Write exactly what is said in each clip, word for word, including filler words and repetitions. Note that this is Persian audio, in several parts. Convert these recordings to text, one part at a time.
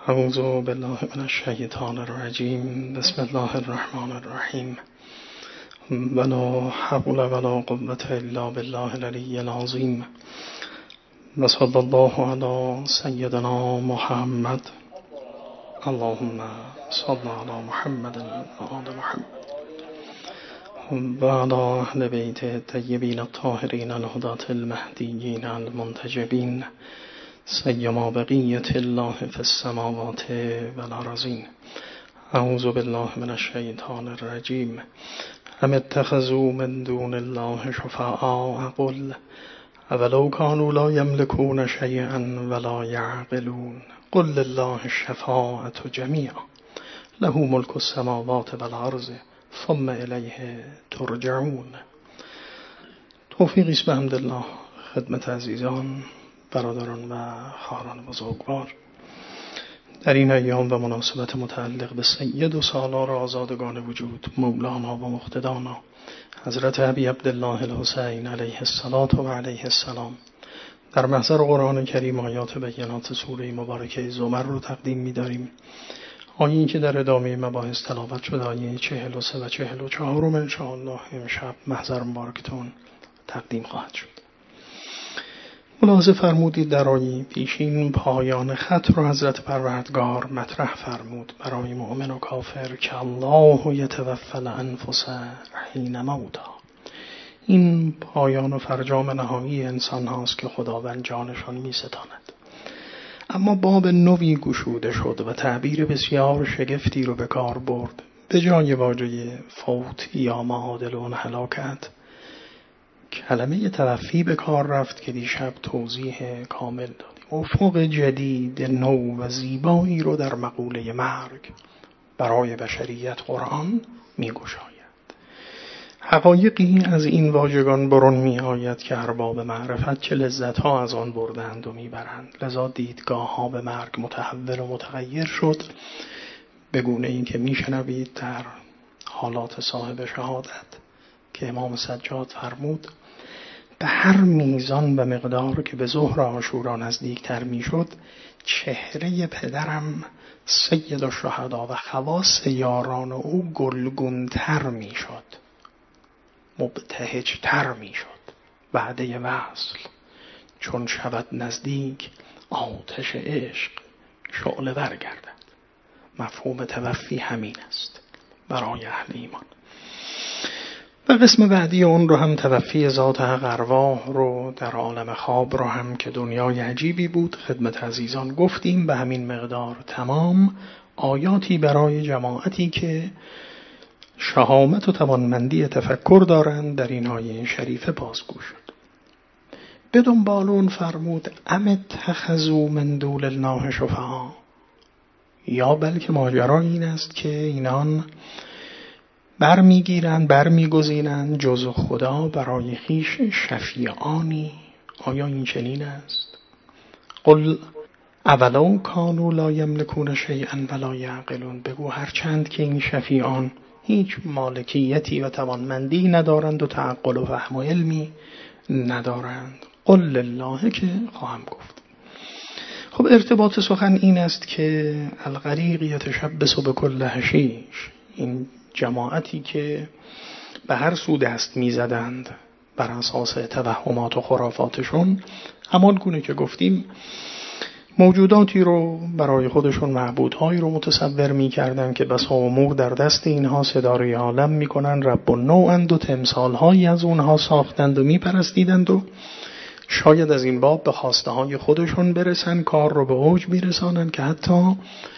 اعوذ بالله من الشیطان الرجیم. بسم الله الرحمن الرحیم. ولا حول ولا قوة الا بالله العلی العظیم. و صلی الله علی سیدنا محمد. اللهم صل علی محمد و آل محمد و علی اهل بیت الطیبین الطاهرین الهداة المهدیین المنتجبین سیما بقیت الله فی السماوات والارضین. اعوذ بالله من الشیطان الرجیم. ام اتخذوا من دون الله شفعاء قل اولو كانوا لا يملكون شيئا ولا يعقلون قل لله الشفاعة جميعا له ملك السماوات والارض ثم الیه ترجعون. توفیقی است به حمدالله خدمت عزیزان، برادران و خواهران بزرگوار. در این ایام و مناسبت متعلق به سید و سالار آزادگان وجود مولانا و مقتدانا حضرت ابی عبدالله الحسین علیه الصلاة و علیه السلام در محضر قرآن کریم آیات بینات سوره مبارکه زمر رو تقدیم می‌داریم. آیه‌ای که در ادامه مباحث تلاوت شده، آیه چهل و سه و چهل و چهار ان شاء الله امشب محضر مبارکتون تقدیم خواهد شد. ملاحظه فرمودید در آیه پیشین پایان خط رو حضرت پروردگار مطرح فرمود برای مؤمن و کافر که الله یتوفی الانفس حین موتها. این پایان و فرجام نهایی انسان هاست که خداوند جانشان می ستاند. اما باب نوی گشوده شد و تعبیر بسیار شگفتی رو به کار برد. به جای واژه فوت یا معادل هلاکت کلمه توفی به کار رفت که دیشب توضیح کامل دادیم. افق جدید نو و زیبایی رو در مقوله مرگ برای بشریت قرآن می گشاید. حقایقی از این واژگان برون می آید که ارباب معرفت چه لذت ها از آن بردند و می برند. لذا دیدگاه ها به مرگ متحول و متغیر شد، به گونه این که می شنوید در حالات صاحب شهادت که امام سجاد فرمود به هر میزان و مقدار که به ظهر عاشورا نزدیکتر می شد چهره پدرم سید الشهدا و خواص یاران او گلگونتر می شد، مبتهجتر می شد. وعده وصل چون شود نزدیک آتش عشق شعله ور گردد. مفهوم توفی همین است برای اهل ایمان. و قسم بعدی اون رو هم توفی ذات حق ارواح رو در عالم خواب رو هم که دنیای عجیبی بود خدمت عزیزان گفتیم. به همین مقدار تمام آیاتی برای جماعتی که شهامت و توانمندی تفکر دارند در این آیه شریفه بازگو شد. به دنبال اون فرمود ام اتخذوا من دون الله شفعاء، یا بلکه ماجرا این است که اینان برمیگیرند برمیگزینند جز خدا برای خویش شفیعانی. آیا این چنین است؟ قل اولو کانوا لا یملکون شیئا ولا یعقلون. بگو هرچند که این شفیعان هیچ مالکیتی و توانمندی ندارند و تعقل و فهم و علمی ندارند. قل لله که خواهم گفت. خب ارتباط سخن این است که الغریق یتشبث بکل حشیش، این جماعتی که به هر سو دست می زدند بر اساس توهمات و خرافاتشون، همان گونه که گفتیم موجوداتی رو برای خودشون معبودهایی رو متصور می کردن که بسا امور در دست اینها صداره عالم می کنن، رب و نوعند و تمثالهایی از اونها ساختند و می پرستیدند و شاید از این باب به خواسته های خودشون برسن، کار رو به اوج می رسانن که حتی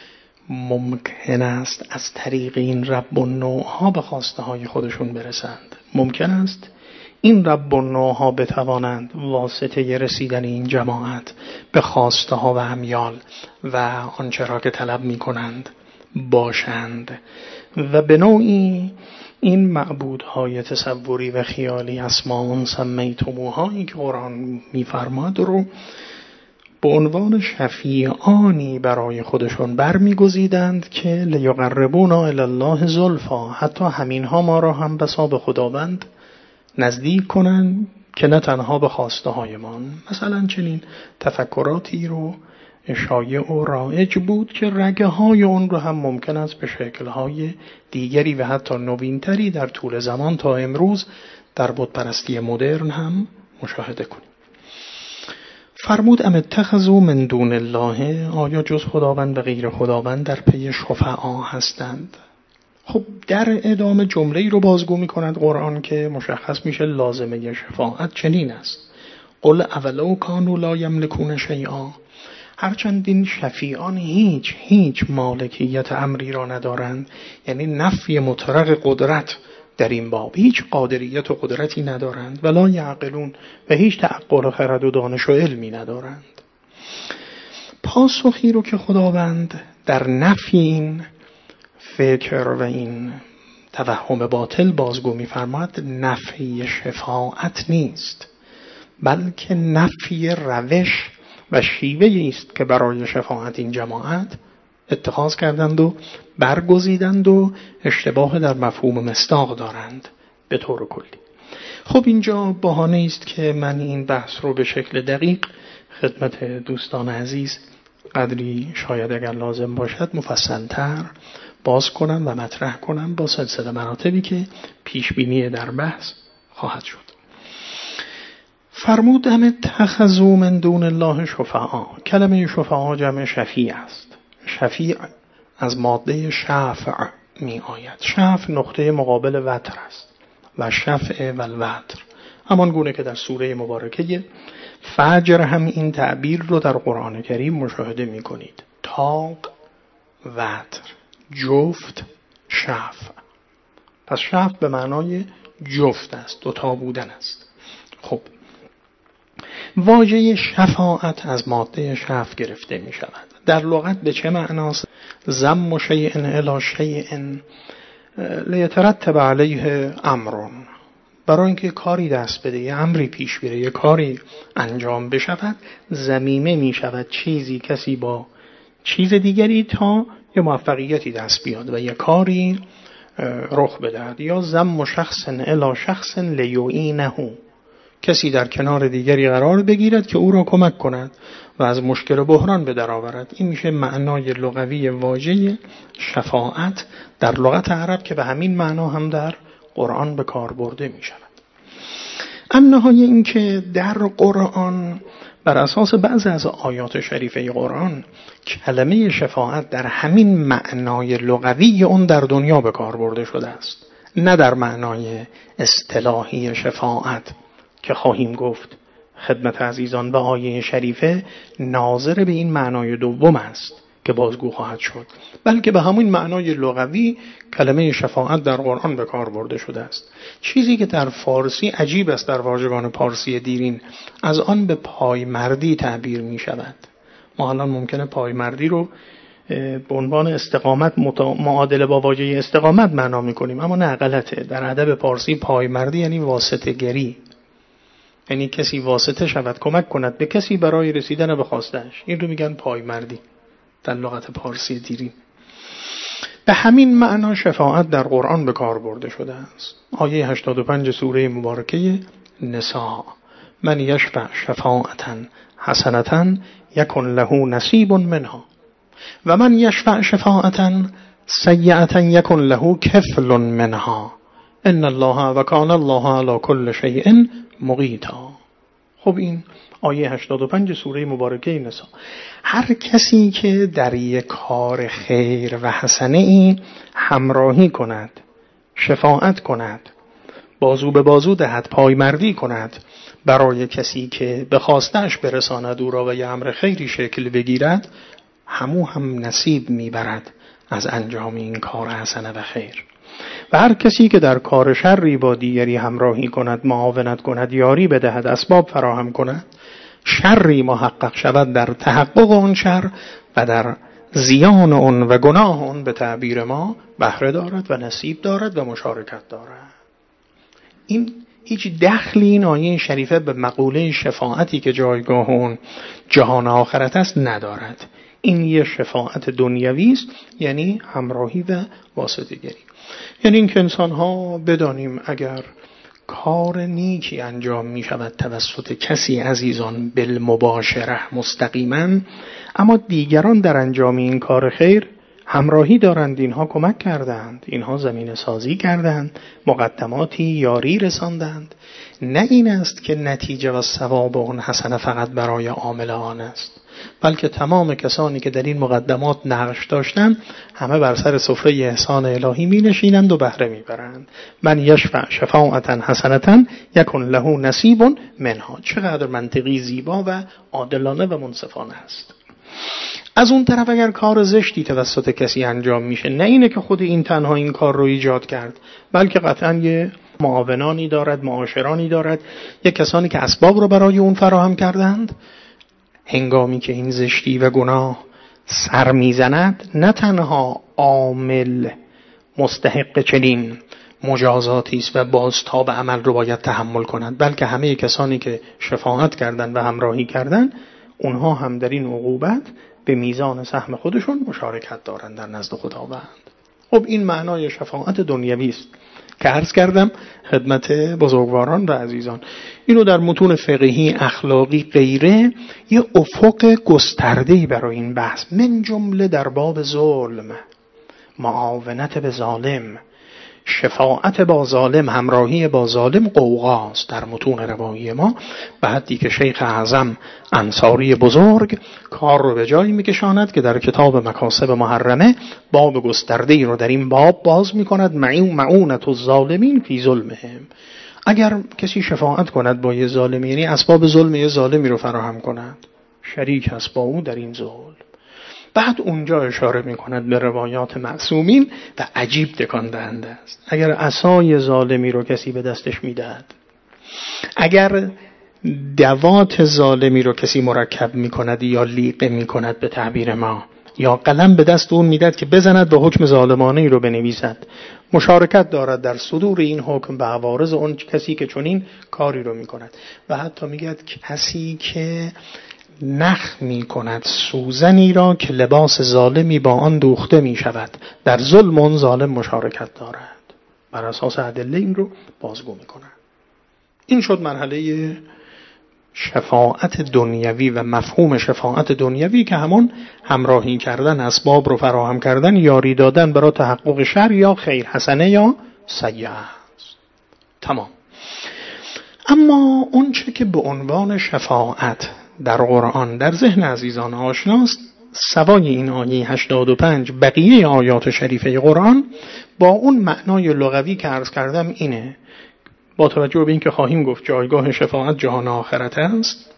ممکن است از طریق این رب و نوعها به خواسته های خودشون برسند. ممکن است این رب و نوعها بتوانند واسطه رسیدن این جماعت به خواسته ها و امیال و آنچه را که طلب می کنند باشند و به نوعی این معبودهای تصوری و خیالی اسماء سمیتموهایی که قرآن می فرماد رو به عنوان شفیعانی برای خودشون برمیگزیدند که لیقربونا الی الله زلفا، حتی همین ها ما را هم بسا به خداوند نزدیک کنند که نه تنها به خواسته هایمان. مثلا چنین تفکراتی رو شایع و رایج بود که رگه های اون رو هم ممکن است به شکل های دیگری و حتی نوینتری در طول زمان تا امروز در بت پرستی مدرن هم مشاهده کنیم. فرمود ام اتخذوا من دون الله، آیا جز خداوند و غیر خداوند در پی شفعا هستند؟ خب در ادامه جمله‌ای رو بازگو می‌کند قرآن که مشخص میشه لازمه شفاعت چنین است: قل اولو کانوا لا یملکون شیئا، هرچند این شفیعان هیچ هیچ مالکیت امری را ندارند، یعنی نفی مطلق قدرت در این باب، هیچ قادریت و قدرتی ندارند، ولا یعقلون، و هیچ تعقل و خرد و دانش و علمی ندارند. پاسخی رو که خداوند در نفی این فکر و این توهم باطل بازگو می‌فرماید نفی شفاعت نیست، بلکه نفی روش و شیوه‌ای است که برای شفاعت این جماعت اتخاذ کردند و برگزیدند و اشتباه در مفهوم مصداق دارند به طور کلی. خب اینجا بهانه است که من این بحث رو به شکل دقیق خدمت دوستان عزیز قدری شاید اگر لازم باشد مفصل‌تر باز کنم و مطرح کنم با سلسله مراتبی که پیش بینی در بحث خواهد شد. فرمود ام اتخذوا من دون الله شفعا. کلمه شفعا جمع شفیع است. شفیع از ماده شفع می آید. شفع نقطه مقابل وتر است و شفع و الوتر، همان گونه که در سوره مبارکه فجر هم این تعبیر رو در قرآن کریم مشاهده می کنید: تاق، وتر، جفت، شفع. پس شفع به معنای جفت است، دوتا بودن است. خب واژه شفاعت از ماده شفع گرفته می شود. در لغت به چه معناست؟ ضم شیء الی شیء لیترتب علیه امر، برای اینکه کاری دست بده، یه امری پیش بره، یه کاری انجام بشود، ضمیمه می شود چیزی کسی با چیز دیگری تا یه موفقیتی دست بیاد و یه کاری رخ بدهد. یا ضم شخص الی شخص لیعینه، کسی در کنار دیگری قرار بگیرد که او را کمک کند و از مشکل و بحران به در آورد. این میشه معنای لغوی واژه شفاعت در لغت عرب که به همین معنا هم در قرآن به کار برده می شود. امنهای این که در قرآن بر اساس بعض از آیات شریفه قرآن کلمه شفاعت در همین معنای لغوی اون در دنیا به کار برده شده است، نه در معنای اصطلاحی شفاعت که خواهیم گفت خدمت عزیزان. و آیه شریفه ناظر به این معنای دوم است که بازگو خواهد شد، بلکه به همین معنای لغوی کلمه شفاعت در قرآن به کار برده شده است. چیزی که در فارسی عجیب است، در واژگان پارسی دیرین از آن به پایمردی تعبیر می شود. ما الان ممکنه پایمردی رو به عنوان استقامت معادله با واژه استقامت معنا می کنیم، اما نه، غلطه. در ادب پارسی پایمردی یعنی واسطه گری، یعنی کسی واسطه شود، کمک کند به کسی برای رسیدن به خواستش. این رو میگن پایمردی در لغت پارسی دیرین. به همین معنا شفاعت در قرآن به کار برده شده است. آیه هشتاد و پنج سوره مبارکه نساء: من یشفع شفاعتا حسنتا یکن له نصیب منها و من یشفع شفاعتا سیئتا یکن له کفل منها ان الله و کان الله علی کل شیء مقیتا. خب این آیه هشتاد و پنج سوره مبارکه نساء. هر کسی که در یک کار خیر و حسنه ای همراهی کند، شفاعت کند، بازو به بازو دهد، پایمردی کند برای کسی که به خواستش برساند او را و یه امر خیری شکل بگیرد، همو هم نصیب میبرد از انجام این کار حسنه و خیر. و هر کسی که در کار شری با دیگری همراهی کند، معاونت کند، یاری بدهد، اسباب فراهم کند، شری محقق شود در تحقق آن شر و در زیان آن و گناه آن به تعبیر ما بهره دارد و نصیب دارد و مشارکت دارد. این هیچ دخلی این آیه شریفه به مقوله شفاعتی که جایگاه اون جهان آخرت است ندارد. این یه شفاعت دنیوی است، یعنی همراهی و واسطه‌گری. یعنی این که انسان ها بدانیم اگر کار نیکی انجام می شود توسط کسی عزیزان بالمباشره مستقیما، اما دیگران در انجام این کار خیر همراهی دارند، اینها کمک کردند، اینها زمینه سازی کردند، مقدماتی یاری رساندند. نه این است که نتیجه و ثواب اون حسنه فقط برای عامل آن است، بلکه تمام کسانی که در این مقدمات نقش داشتند همه بر سر سفره احسان الهی می نشینند و بهره می برند. من یشفع شفاعتا حسنتا یکن له نصیب منها. چقدر منطقی زیبا و عادلانه و منصفانه است. از اون طرف اگر کار زشتی توسط کسی انجام میشه، نه اینه که خود این تنها این کار رو ایجاد کرد، بلکه قطعا یه معاونانی دارد، معاشرانی دارد، یه کسانی که اسباب رو برای اون فراهم کردند. هنگامی که این زشتی و گناه سر میزند، نه تنها عامل مستحق چنین مجازاتی است و بازتاب عمل رو باید تحمل کند، بلکه همه کسانی که شفاعت کردند و همراهی کردند، اونها هم در این عقوبت به میزان سهم خودشون مشارکت دارند در نزد خداوند. خب این معنای شفاعت دنیوی است که عرض کردم خدمت بزرگواران و عزیزان. اینو در متون فقهی، اخلاقی، غیره یه افق گسترده‌ای برای این بحث، من جمله در باب ظلم، معاونت به ظالم، شفاعت با ظالم، همراهی با ظالم قوقاست در متون روایی ما. به حدی که شیخ اعظم انصاری بزرگ کار رو به جایی میکشاند که در کتاب مکاسب محرمه باب گسترده‌ای رو در این باب باز میکند، معونت الظالمین فی ظلمهم. اگر کسی شفاعت کند با یه ظالمی، یعنی اسباب ظلم یه ظالمی رو فراهم کند، شریک است با او در این ظلم. بعد اونجا اشاره میکند به روایات معصومین و عجیب تکان دهنده است. اگر عصای ظالمی رو کسی به دستش میدهد، اگر دوات ظالمی رو کسی مرکب میکند یا لیقه میکند به تعبیر ما، یا قلم به دست اون میدهد که بزند و حکم ظالمانه ای رو بنویسد، مشارکت دارد در صدور این حکم به عوارض اون کسی که چنین کاری رو میکند. و حتی میگه کسی که نخ می کند سوزنی را که لباس ظالمی با آن دوخته می شود، در ظلم اون ظالم مشارکت دارد. بر اساس ادله این رو بازگو می کند. این شد مرحله شفاعت دنیوی و مفهوم شفاعت دنیوی که همون همراهی کردن، اسباب رو فراهم کردن، یاری دادن برای تحقق شر یا خیر، حسنه یا سیئه است. تمام. اما اون چه که به عنوان شفاعت در قرآن در ذهن عزیزان آشناست، سوای این آیه هشتاد و پنج بقیه آیات شریفه قرآن با اون معنای لغوی که عرض کردم اینه، با توجه به این که خواهیم گفت جایگاه شفاعت جهان آخرت است.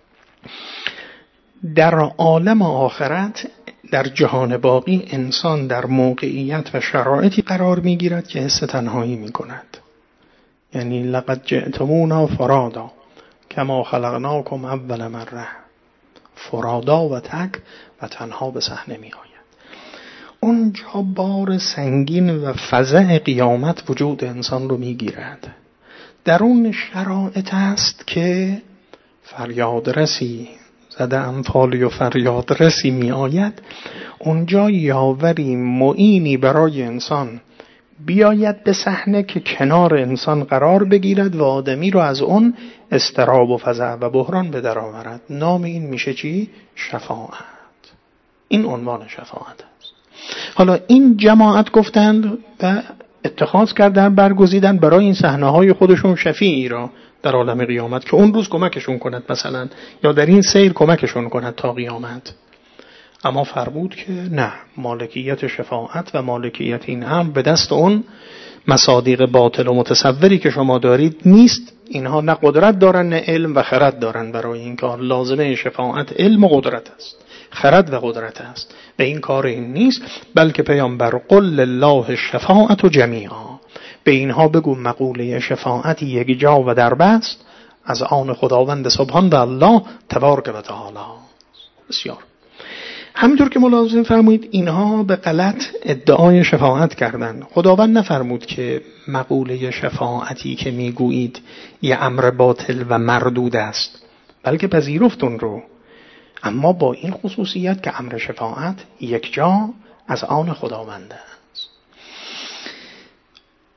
در عالم آخرت، در جهان باقی، انسان در موقعیت و شرایطی قرار میگیرد که حس تنهایی میکند. یعنی لقد جئتمونا فرادا کما خلقناکم اول مره، فرادا و تک و تنها به صحنه می آید. اونجا بار سنگین و فزع قیامت وجود انسان رو می گیرد. در اون شرایط است که فریاد رسی، زده انفالی و فریاد رسی می آید. اونجا یاوری، معینی برای انسان بیاید به صحنه که کنار انسان قرار بگیرد و آدمی رو از اون اضطراب و فزع و بحران به در آورد. نام این میشه چی؟ شفاعت. این عنوان شفاعت است. حالا این جماعت گفتند و اتخاذ کردن، برگزیدن برای این صحنه های خودشون شفیعی را در عالم قیامت که اون روز کمکشون کند مثلا، یا در این سیر کمکشون کند تا قیامت. اما فرمود که نه، مالکیت شفاعت و مالکیت این امر به دست اون مصادیق باطل و متصوری که شما دارید نیست. اینها نه قدرت دارن نه علم و خرد دارن برای این کار. لازمه شفاعت علم و قدرت است، خرد و قدرت است، و این کار این نیست. بلکه پیامبر قل لله الشفاعت جمیعا، به اینها بگو مقوله شفاعت یک جا و در بست از آن خداوند سبحان و الله تبارک و تعالی. بسیار. همینطور که ملاحظه فرمایید اینها به غلط ادعای شفاعت کردند. خداوند نفرمود که مقوله شفاعتی که میگویید یه امر باطل و مردود است، بلکه پذیرفت اون رو، اما با این خصوصیت که امر شفاعت یک جا از آن خداوند است.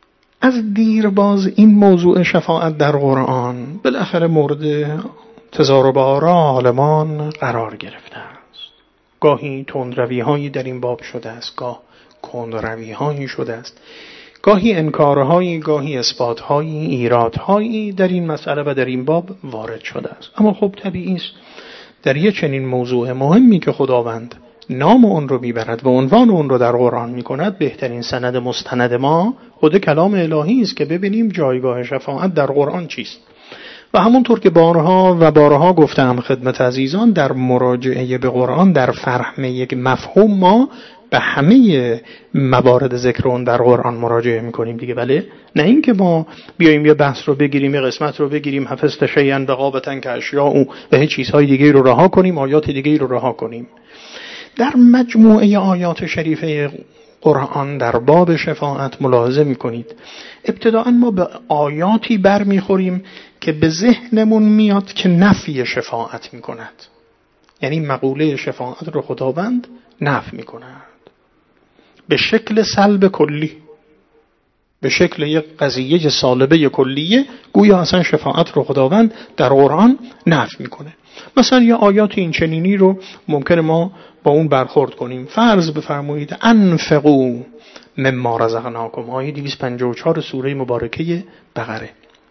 از دیرباز این موضوع شفاعت در قرآن بالاخره مورد تضارب آرا عالمان قرار گرفته است. گاهی تندروی هایی در این باب شده است، گاه کندروی هایی شده است، گاهی انکارهایی، گاهی اثباتهایی، ایرادهایی در این مسئله و در این باب وارد شده است. اما خب طبیعی است در یک چنین موضوع مهمی که خداوند نام اون رو میبرد و عنوان اون رو در قرآن میکند، بهترین سند مستند ما خود کلام الهی است که ببینیم جایگاه شفاعت در قرآن چیست. و همونطور که بارها و بارها گفتم خدمت عزیزان، در مراجعه به قرآن، در فهم یک مفهوم، ما به همه موارد ذکر اون در قرآن مراجعه میکنیم دیگه. بله، نه اینکه ما بیاییم یه بحث رو بگیریم، یه قسمت رو بگیریم، حفظت شیئا بقابتن که اشیاء او و هیچ چیزهای دیگه رو رها کنیم، آیات دیگه رو رها کنیم. در مجموعه آیات شریفه قرآن در باب شفاعت ملاحظه میکنید ابتداءً ما به آیاتی بر میخوریم که به ذهنمون میاد که نفی شفاعت میکند، یعنی مقوله شفاعت رو خداوند نفی میکند به شکل سلب کلی، به شکل یک قضیه سالبه کلیه، گویا اصلا شفاعت رو خداوند در قرآن نفی میکنه. مثلا یه آیات این چنینی رو ممکنه ما با اون برخورد کنیم. فرض بفرمایید انفقوا مما رزقناکم، آیه دویست و پنجاه و چهار سوره مبارکه بقره.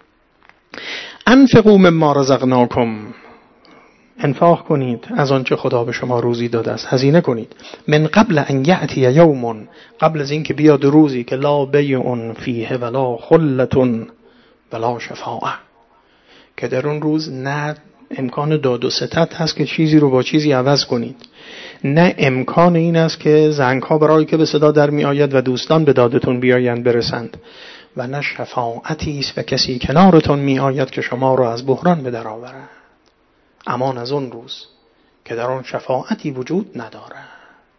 انفقوا مما رزقناکم، انفاق کنید از آنچه خدا به شما روزی داده است، هزینه کنید. من قبل ان یأتی یوم، قبل از اینکه بیاد روزی که لا بیع فیه ولا خلة ولا شفاعه، که در اون روز نه امکان داد و ستد هست که چیزی رو با چیزی عوض کنید، نه امکان این است که زنگ‌ها برای که به صدا در می آید و دوستان به دادتون بیایند برسند، و نه شفاعتی است و کسی کنارتون می آید که شما رو از بحران به در آورد. امان از اون روز که در اون شفاعتی وجود ندارد.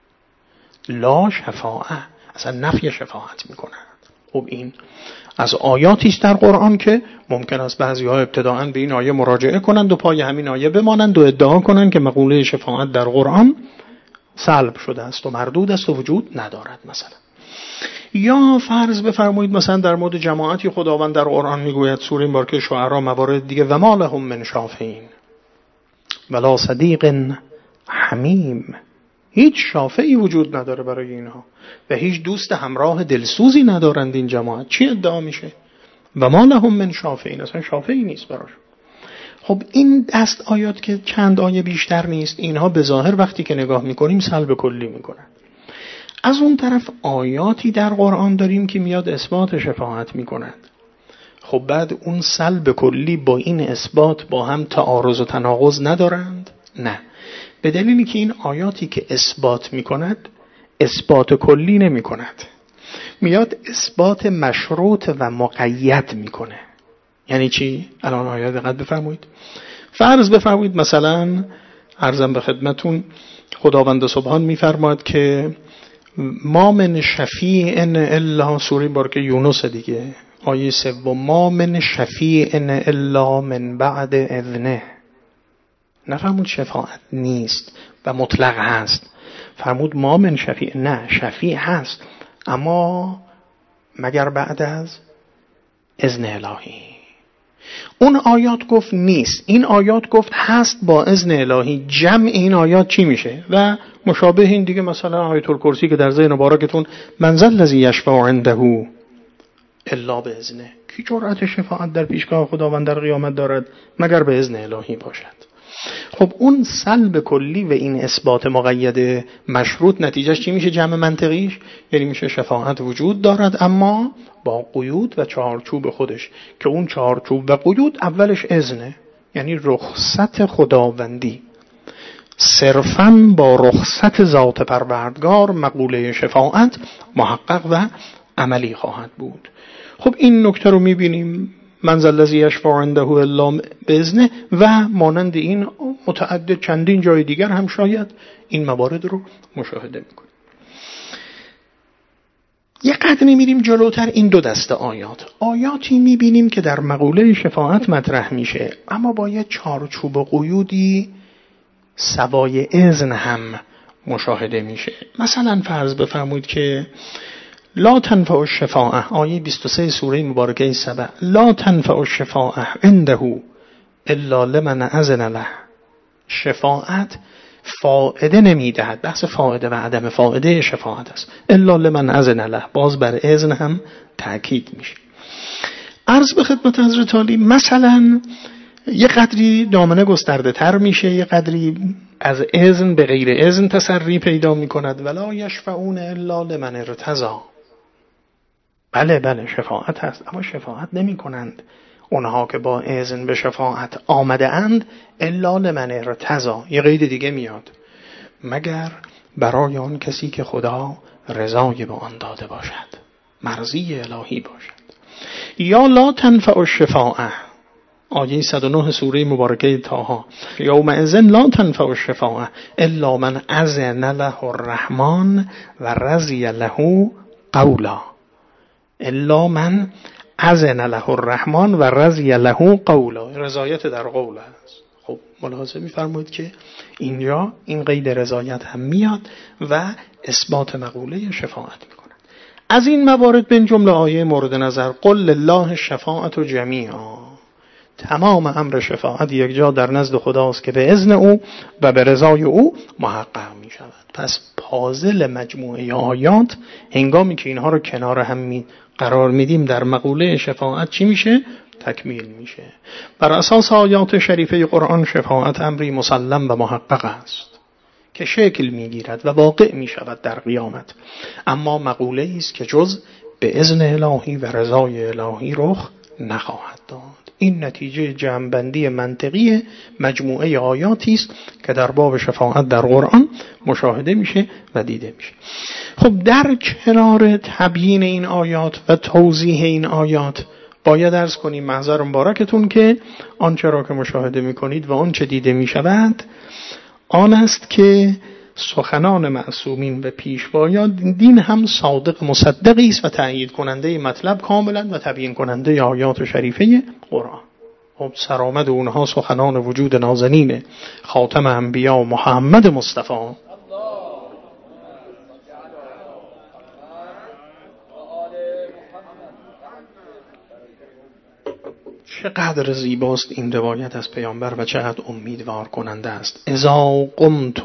لا شفاعه، اصلا نفی شفاعت می کند. خب این از آیاتی است در قرآن که ممکن است بعضی‌ها ابتداءً به این آیه مراجعه کنند و پای همین آیه بمانند و ادعا کنند که مقوله شفاعت در قرآن سلب شده است و مردود است و وجود ندارد مثلا. یا فرض بفرمایید مثلا در مورد جماعتی خداوند در قرآن میگوید، سوره مبارکه شعراء موارد دیگه، و ما لهم من شافعین ولا صدیق حمیم، هیچ شافعی وجود نداره برای اینها و هیچ دوست همراه دلسوزی ندارند این جماعت. چی ادعا میشه؟ و ما لهم من شافعین، اصلا شافعی نیست براش. خب این دست آیات که چند آیه بیشتر نیست، اینها به ظاهر وقتی که نگاه میکنیم سلب کلی میکنن. از اون طرف آیاتی در قرآن داریم که میاد اثبات شفاعت میکنند. خب بعد اون سلب کلی با این اثبات با هم تعارض و تناقض ندارند؟ نه، به دلیلی که این آیاتی که اثبات میکند اثبات کلی نمی کند، میاد اثبات مشروط و مقید میکنه. یعنی چی؟ الان آیات دقت بفرمایید. فرض بفرمایید مثلا عرضم به خدمتون خداوند سبحان میفرماید که ما من شفیع الا، سوره مبارکه یونس دیگه آیه سوم، ما من شفیع الا من بعد اذنه. نفرمود شفاعت نیست و مطلق هست، فرمود ما من شفیع، نه شفیع هست اما مگر بعد از اذن الهی. اون آیات گفت نیست، این آیات گفت هست با اذن الهی. جمع این آیات چی میشه؟ و مشابه این دیگه مثلا آیت الکرسی که در ذهن مبارکتون من ذا الذی یشفع عنده الا باذنه، کی جرأت شفاعت در پیشگاه خداوند در قیامت دارد مگر به اذن الهی باشد. خب اون سلب کلی و این اثبات مقید مشروط نتیجهش چی میشه؟ جمع منطقیش یعنی میشه شفاعت وجود دارد اما با قیود و چهارچوب خودش، که اون چهارچوب و قیود اولش اذنه، یعنی رخصت خداوندی. صرفاً با رخصت ذات پروردگار مقوله شفاعت محقق و عملی خواهد بود. خب این نکته رو میبینیم من ذا الذی یشفع عنده الا باذنه و مانند این متعدد چندین جای دیگر هم شاید این موارد رو مشاهده میکنیم. یه قدری میریم جلوتر، این دو دسته آیات آیاتی میبینیم که در مقوله شفاعت مطرح میشه اما با یه چارچوب و قیودی سوای اذن هم مشاهده میشه. مثلا فرض بفرمایید که لا تنفع الشفاعه، آیه بیست و سه سوره مبارکه سبع، لا تنفع الشفاعه عنده الا لمن اذن له. شفاعت فائده نمیدهد. بحث فائده و عدم فائده شفاعت است. الا لمن اذن له، باز بر اذن هم تاکید میشه. عرض به خدمت حضرت عالی، مثلا یه قدری دامنه گسترده تر میشه، یه قدری از اذن به غیر اذن تسری پیدا میکند. ولا یشفعون الا لمن ارتضی. بله بله شفاعت هست، اما شفاعت نمی کنند اونها که با اذن به شفاعت آمده اند الا لمن ارتضی. یه قید دیگه میاد، مگر برای آن کسی که خدا رضای به آن داده باشد، مرضی الهی باشد. یا لا تنفع الشفاعه، آیه صد و نه سوره مبارکه طه، یومئذ لا تنفع الشفاعه الا من اذن له الرحمن و رضی له قولا. الا من اذن له الرحمن و رضی له قولا، رضایت در قول است. خب ملاحظه می‌فرمایید که اینجا این قید رضایت هم میاد و اثبات مقوله شفاعت میکنه. از این موارد بین جمله آیه مورد نظر، قل لله الشفاعة جمیعا، تمام امر شفاعت یک جا در نزد خداست که به اذن او و به رضای او محقق می شود. پس پازل مجموعه آیات هنگامی که اینها رو کنار هم می قرار میدیم در مقوله شفاعت چی میشه؟ تکمیل میشه. بر اساس آیات شریفه قرآن شفاعت امری مسلم و محقق است که شکل میگیرد و واقع میشود در قیامت، اما مقوله است که جز به اذن الهی و رضای الهی رخ نخواهد داد. این نتیجه جمع‌بندی منطقی مجموعه آیاتی است که در باب شفاعت در قرآن مشاهده میشه و دیده میشه. خب در کنار تبیین این آیات و توضیح این آیات باید عرض کنیم محضر مبارکتون که آنچه را که مشاهده میکنید و آنچه دیده میشود آن است که سخنان معصومین و پیشوایان دین هم صادق مصدقی است و تأیید کننده مطلب کاملا و تبیین کننده آیات شریفه قرآن. خب سرآمد اونها سخنان وجود نازنین خاتم انبیا محمد مصطفی. چقدر زیباست این روایت از پیامبر و چقدر امیدوار کننده است. اذا قمت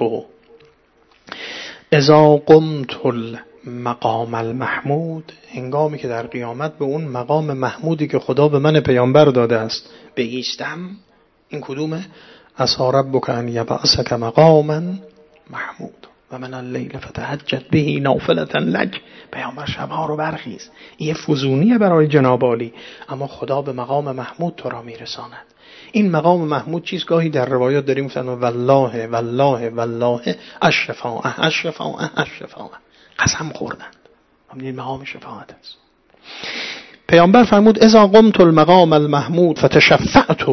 اذا قمت المقام المحمود، هنگامی که در قیامت به اون مقام محمودی که خدا به من پیامبر داده است بایستم. این کدومه؟ عسى ربک ان یبعثک مقاما محمود و من اللیل فتهجد به نافلة لک. پیامبر شبها رو برخیز. این فزونیه برای جناب عالی، اما خدا به مقام محمود تو را میرساند. این مقام محمود چیست؟ گاهی در روایات داریم گفتن والله والله والله الشفاعه الشفاعه الشفاعه، قسم خوردند. همین مقام شفاعت است. پیامبر فرمود اذا قمت المقام المحمود فتشفعت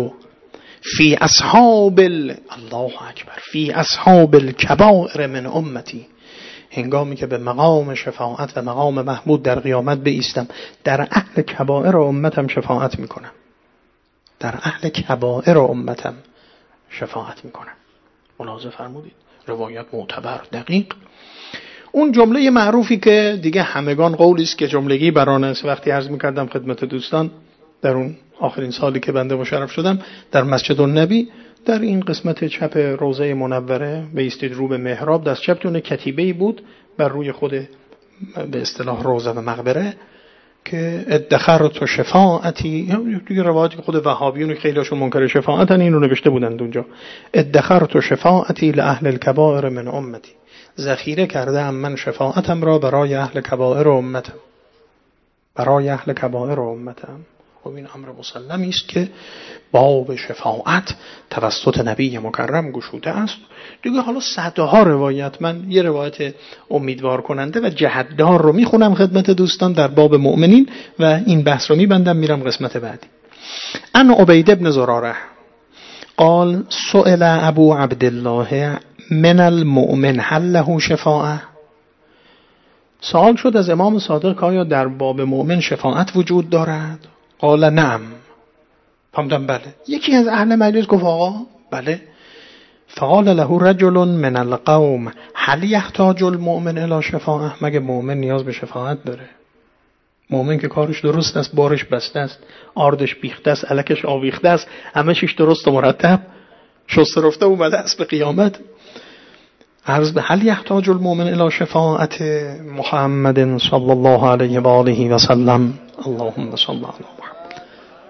فی اصحاب ال... الله اکبر فی اصحاب الکبائر من امتی. هنگامی که به مقام شفاعت و مقام محمود در قیامت بایستم، در اهل کبائر امتم شفاعت میکنم. در اهل کبائر امتم شفاعت میکنم. ملاحظه فرمودید؟ روایت معتبر دقیق. اون جمله معروفی که دیگه همگان قولی است که جملگی برانه است، وقتی عرض میکردم خدمت دوستان در اون آخرین سالی که بنده مشرف شدم در مسجد النبی، در این قسمت چپ روضه منوره بایستید رو به محراب، دست چپتون کتیبه‌ای بود بر روی خود به اصطلاح روضه و مقبره که ادخرت شفاعتی، دیگه روایتی که خود وهابیون خیلیشون منکر شفاعتن اینو نوشته بودند اونجا، ادخرت شفاعتی لاهل الکبائر من امتی، ذخیره کرده ام من شفاعتم را برای اهل کبائر امتم، برای اهل کبائر امتم. خب این امر مسلمی است که باب شفاعت توسط نبی مکرم گشوده است. دیگه حالا صدها روایت، من یه روایت امیدوار کننده و جهتدار رو میخونم خدمت دوستان در باب مؤمنین و این بحث رو میبندم میرم قسمت بعدی. ان عبید ابن زراره قال سئل ابو عبدالله من المؤمن هل له شفاعه. سوال شد از امام صادق که آیا در باب مؤمن شفاعت وجود دارد؟ قال نعم. فهمدم بله. یکی از اهل مجلس گفت آقا بله. فقال له رجل من القوم هل يحتاج المؤمن الى شفاعه، مگه مؤمن نیاز به شفاعت داره؟ مؤمن که کارش درست است، بارش بسته است، آردش بیخته است، الکش آویخته است، همه چیش درست و مرتب شسته رفته اومده است به قیامت. عرض به هل یحتاج المؤمن الی شفاعت محمد صلی الله علیه و آله و سلم. اللهم صل علی محمد.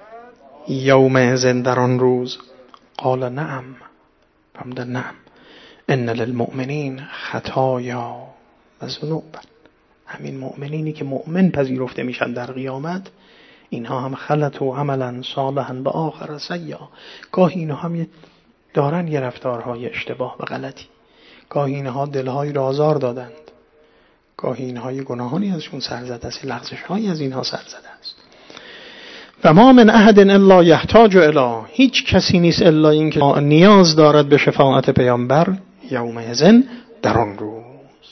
یومئذ در آن روز قال نعم، فرمود نعم، ان للمؤمنین خطایا و ذنوب. همین مؤمنینی که مؤمن پذیرفته میشن در قیامت، اینها هم خلطوا عملا صالحا و آخر سیئا. گاهی اینها هم دارن یه رفتارهای اشتباه و غلطی، گاهی اینها دلهای را آزار دادند، گاهی اینها یه گناهانی ازشون سر زده است، لغزش‌هایی از اینها سر زده است. و ما من احد الا یحتاج الی، هیچ کسی نیست الا این که نیاز دارد به شفاعت پیامبر یومئذ در آن روز.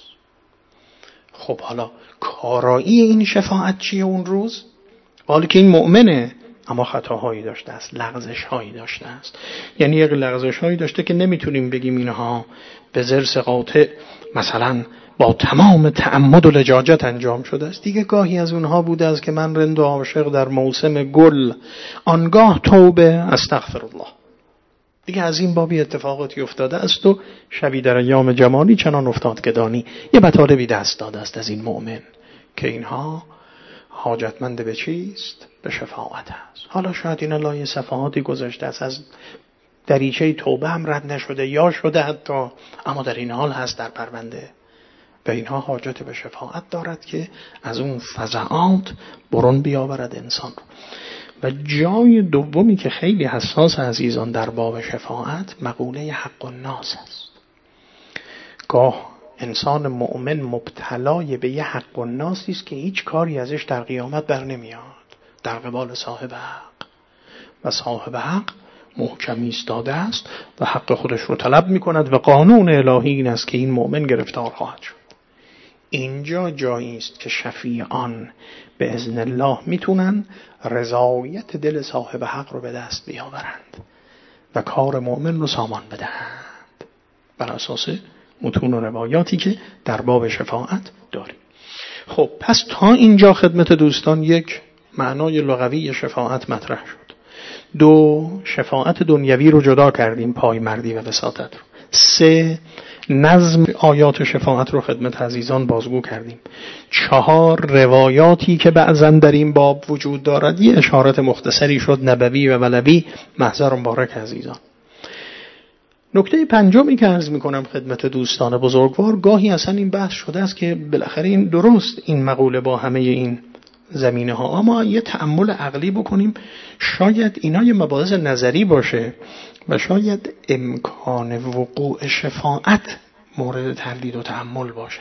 خب حالا کارایی این شفاعت چیه اون روز؟ حالا که این مؤمنه اما خطاهایی داشته است، لغزش‌هایی داشته است، یعنی یک لغزش‌هایی داشته که نمیتونیم بگیم اینها به ضرس قاطع مثلا با تمام تعمد و لجاجت انجام شده است. دیگه گاهی از اونها بوده است که من رند و عاشق در موسم گل، آنگاه توبه استغفر الله. دیگه از این بابی اتفاقاتی افتاده است و شبی در ایام جمالی چنان افتاد که دانی یه مطالبی دست داده است از این مؤمن که اینها حاجتمند به چیست؟ به شفاعت است. حالا شاید این لایه صفحاتی گذاشته است، از دریچه توبه هم رد نشده یا شده حتی، اما در این حال هست در پرونده و اینها حاجت به شفاعت دارد که از اون فزعات برون بیاورد انسان رو. و جای دومی که خیلی حساس عزیزان در باب شفاعت مقوله حق الناس است. گاه انسان مؤمن مبتلای به یه حق الناسی است که هیچ کاری ازش در قیامت بر نمیاد در قبال صاحب حق، و صاحب حق محکم ایستاده است و حق خودش رو طلب میکند و قانون الهی این است که این مؤمن گرفتار خواهد شد. اینجا جایی است که شفیعان به اذن الله میتونن رضایت دل صاحب حق رو به دست بیاورند و کار مؤمن رو سامان بدهند بر اساس متون و روایاتی که در باب شفاعت داریم. خب پس تا اینجا خدمت دوستان یک معنای لغوی شفاعت مطرح شد. دو، شفاعت دنیوی رو جدا کردیم، پای مردی و وساطت رو. سه، نظم آیات شفاعت رو خدمت عزیزان بازگو کردیم. چهار، روایاتی که بعضا در این باب وجود دارد، یه اشارت مختصری شد نبوی و ولوی، محضر مبارک عزیزان. نکته پنجمی که عرض میکنم خدمت دوستان بزرگوار، گاهی اصلا این بحث شده است که بالاخره این درست این مقوله با همه این زمینه ها، اما یه تأمل عقلی بکنیم، شاید اینا یه مباحث نظری باشه و شاید امکان وقوع شفاعت مورد تردید و تأمل باشد.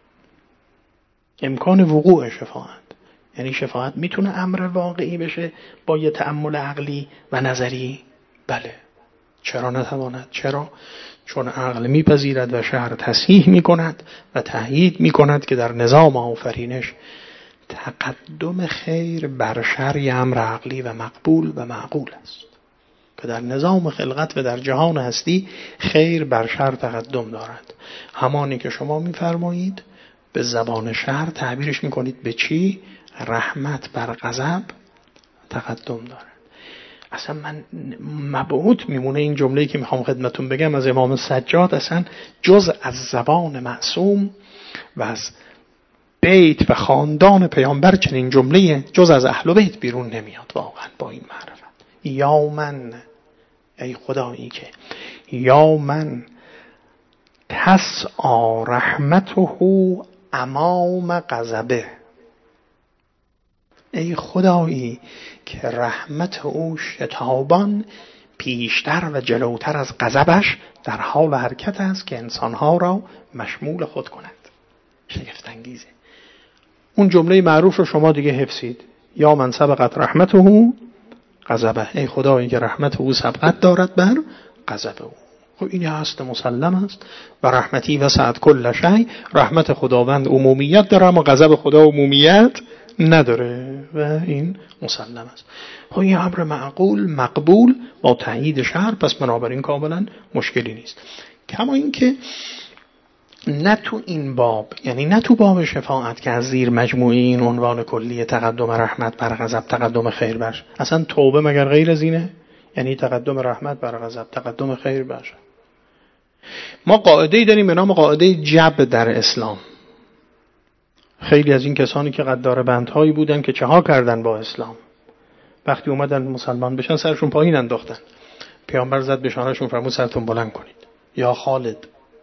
امکان وقوع شفاعت، یعنی شفاعت میتونه امر واقعی بشه با یه تأمل عقلی و نظری؟ بله، چرا نتواند؟ چرا؟ چون عقل میپذیرد و شرع تصحیح میکند و تأیید میکند که در نظام آفرینش تقدم خیر بر شر امر عقلی و مقبول و معقول است، که در نظام خلقت و در جهان هستی خیر بر شر تقدم دارد. همانی که شما میفرمایید به زبان شرع تعبیرش میکنید به چی؟ رحمت بر غضب تقدم دارد. اصلا من مبعوث میمونه این جمله‌ای که میخوام خدمتون بگم از امام سجاد، اصلا جز از زبان معصوم و از بیت و خاندان پیامبر چنین جمله جز از اهل بیت بیرون نمیاد. واقعا با این معرفت، یا من، ای خدایی که یا من تسعى رحمته امام غضبه، ای خدایی که رحمت او شتابان پیشتر و جلوتر از غضبش در حال حرکت است که انسانها را مشمول خود کند. شگفت انگیزه. اون جمله معروف رو شما دیگه حفظید، یا من سبقت رحمته غضبه، ای خدایی که رحمت او سبقت دارد بر غضب او. خب این هست، مسلم است. و رحمتی وسعت کل شیء، رحمت خداوند عمومیت داره اما غضب خدا عمومیت نداره و این مسلم است. خب این امر معقول مقبول با تایید شرع، پس بنابراین کاملا مشکلی نیست. کما این که نه تو این باب، یعنی نه تو باب شفاعت که از زیر مجموعه این عنوان کلی تقدم رحمت بر غضب تقدم خیر بر. اصلا توبه مگر غیر از اینه؟ یعنی تقدم رحمت بر غضب تقدم خیر بر. ما قاعده‌ای داریم به نام قاعده جبر در اسلام. خیلی از این کسانی که قدار بندهایی بودن که چه ها کردن با اسلام، وقتی اومدن مسلمان بشن سرشون پایین انداختن. پیامبر زد به شانهشون فرمود سرتون بلند کنید. یا خالد،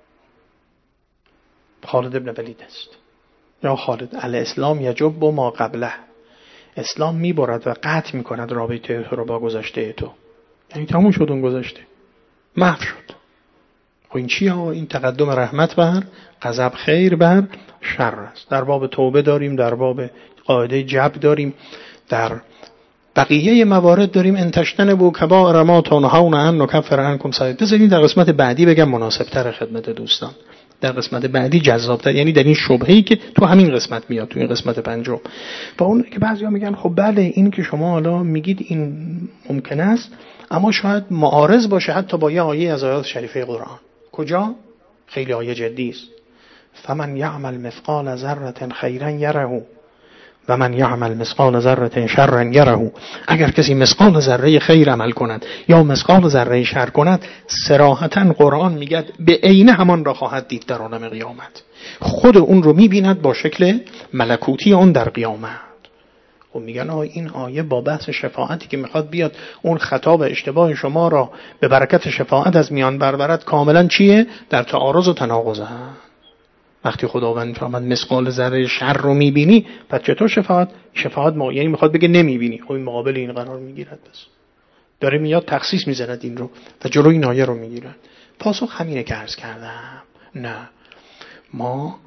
خالد ابن ولید است. یا خالد الاسلام یجب ما قبله، اسلام میبرد و قطع میکند رابطه تو رو با گذشته تو. یعنی تموم شد اون گذشته، محو شد. خب این چیه؟ این تقدم رحمت بر غضب خیر بر شر است. در باب توبه داریم، در باب قاعده جبر داریم، در بقیه موارد داریم. ان تجتنبوا کبائر ما تنهون عنه نکفر عنکم سیئاتکم. بذارید در قسمت بعدی بگم مناسب‌تر خدمت دوستان. در قسمت بعدی جذاب‌تر، یعنی در این شبهه‌ای که تو همین قسمت میاد، تو این قسمت پنجم. با اون که بعضیا میگن خب بله این که شما حالا میگید این ممکن است، اما شاید معارض باشه حتی با یه آیه از آیات شریفه قرآن. کجا؟ خیلی آیه جدی است. فمن یعمل مثقال ذره خیرا یره و من یعمل مثقال ذره شرا یره. اگر کسی مثقال ذره خیر عمل کند یا مثقال ذره شر کند، صراحتا قرآن میگه به عین همان را خواهد دید در عالم قیامت. خود اون رو میبیند با شکل ملکوتی اون در قیامت. خب میگن آه این آیه با بحث شفاعتی که میخواد بیاد اون خطا و اشتباه شما را به برکت شفاعت از میان بربرد، کاملا چیه؟ در تعارض و تناقض هست. وقتی خداوند فرمود مثقال ذره شر رو میبینی، پس چطور شفاعت؟ شفاعت ما یعنی میخواد بگه نمیبینی. خب این مقابل این قرار میگیرد، بس داره میاد تخصیص میزند این رو و جلوی این آیه رو میگیرد. پاسخ همینه که عرض کردم. نه، ما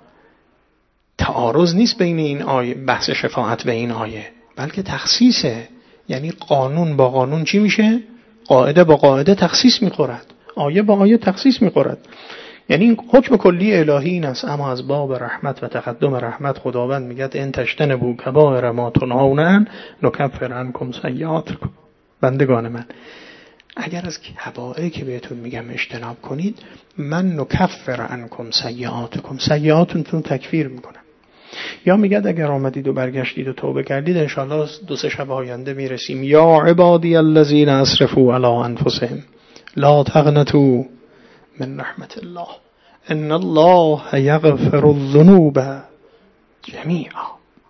تعارض نیست بین این آیه، بحث شفاعت و این آیه، بلکه تخصیصه. یعنی قانون با قانون چی میشه؟ قاعده با قاعده تخصیص میخورد، آیه با آیه تخصیص میخورد. یعنی این حکم کلی الهی این است. اما از باب رحمت و تقدم رحمت خداوند میگه ان تجتنبوا کبائر ما تنهون عنه نکفر عنکم سیئاتکم. بندگان من، اگر از کبائری که بهتون میگم اجتناب کنید، من نکفر عنکم سیئاتکم، سیئاتتون تکفیر میکنم. یا میگه اگر آمدید و برگشتید و توبه کردید، انشاءالله دو سه شب آینده میرسیم. یا عبادی الذین اسرفوا علی انفسهم لا تقنطوا من رحمت الله ان الله یغفر الذنوب جمیعا.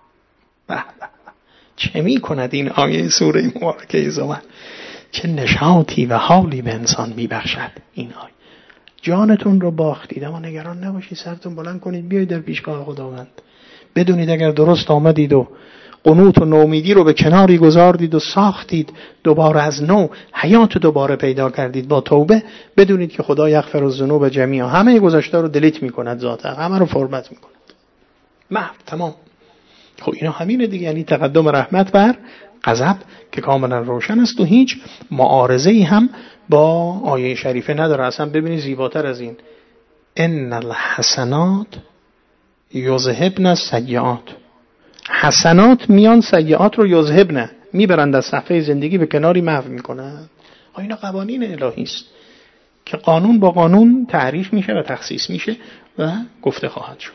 چه می کند این آیه سوره مبارکه زمر؟ چه نشاطی و حالی به انسان میبخشد این آیه. جانتون رو باختید اما نگران نباشید، سرتون بلند کنید بیایید در پیشگاه خداوند. بدونید اگر درست آمدید و قنوط و نومیدی رو به کناری گذاردید و ساختید، دوباره از نو حیات دوباره پیدا کردید با توبه، بدونید که خدا یغفر الذنوب جمیعا، همه گذشته رو دلیت میکند، ذاته همه رو فرمت میکند، محو، تمام. خب اینا همینه دیگه. یعنی تقدم رحمت بر غضب که کاملا روشن است و هیچ معارضه‌ای هم با آیه شریفه نداره. اصلا ببینید زیباتر از این، ان الحسنات یذهبن السیئات. حسنات میان سیئات رو یذهبن، میبرند از صفحه زندگی به کناری محو میکنند. اینا قوانین الهی است که قانون با قانون تعریف میشه و تخصیص میشه و گفته خواهد شد.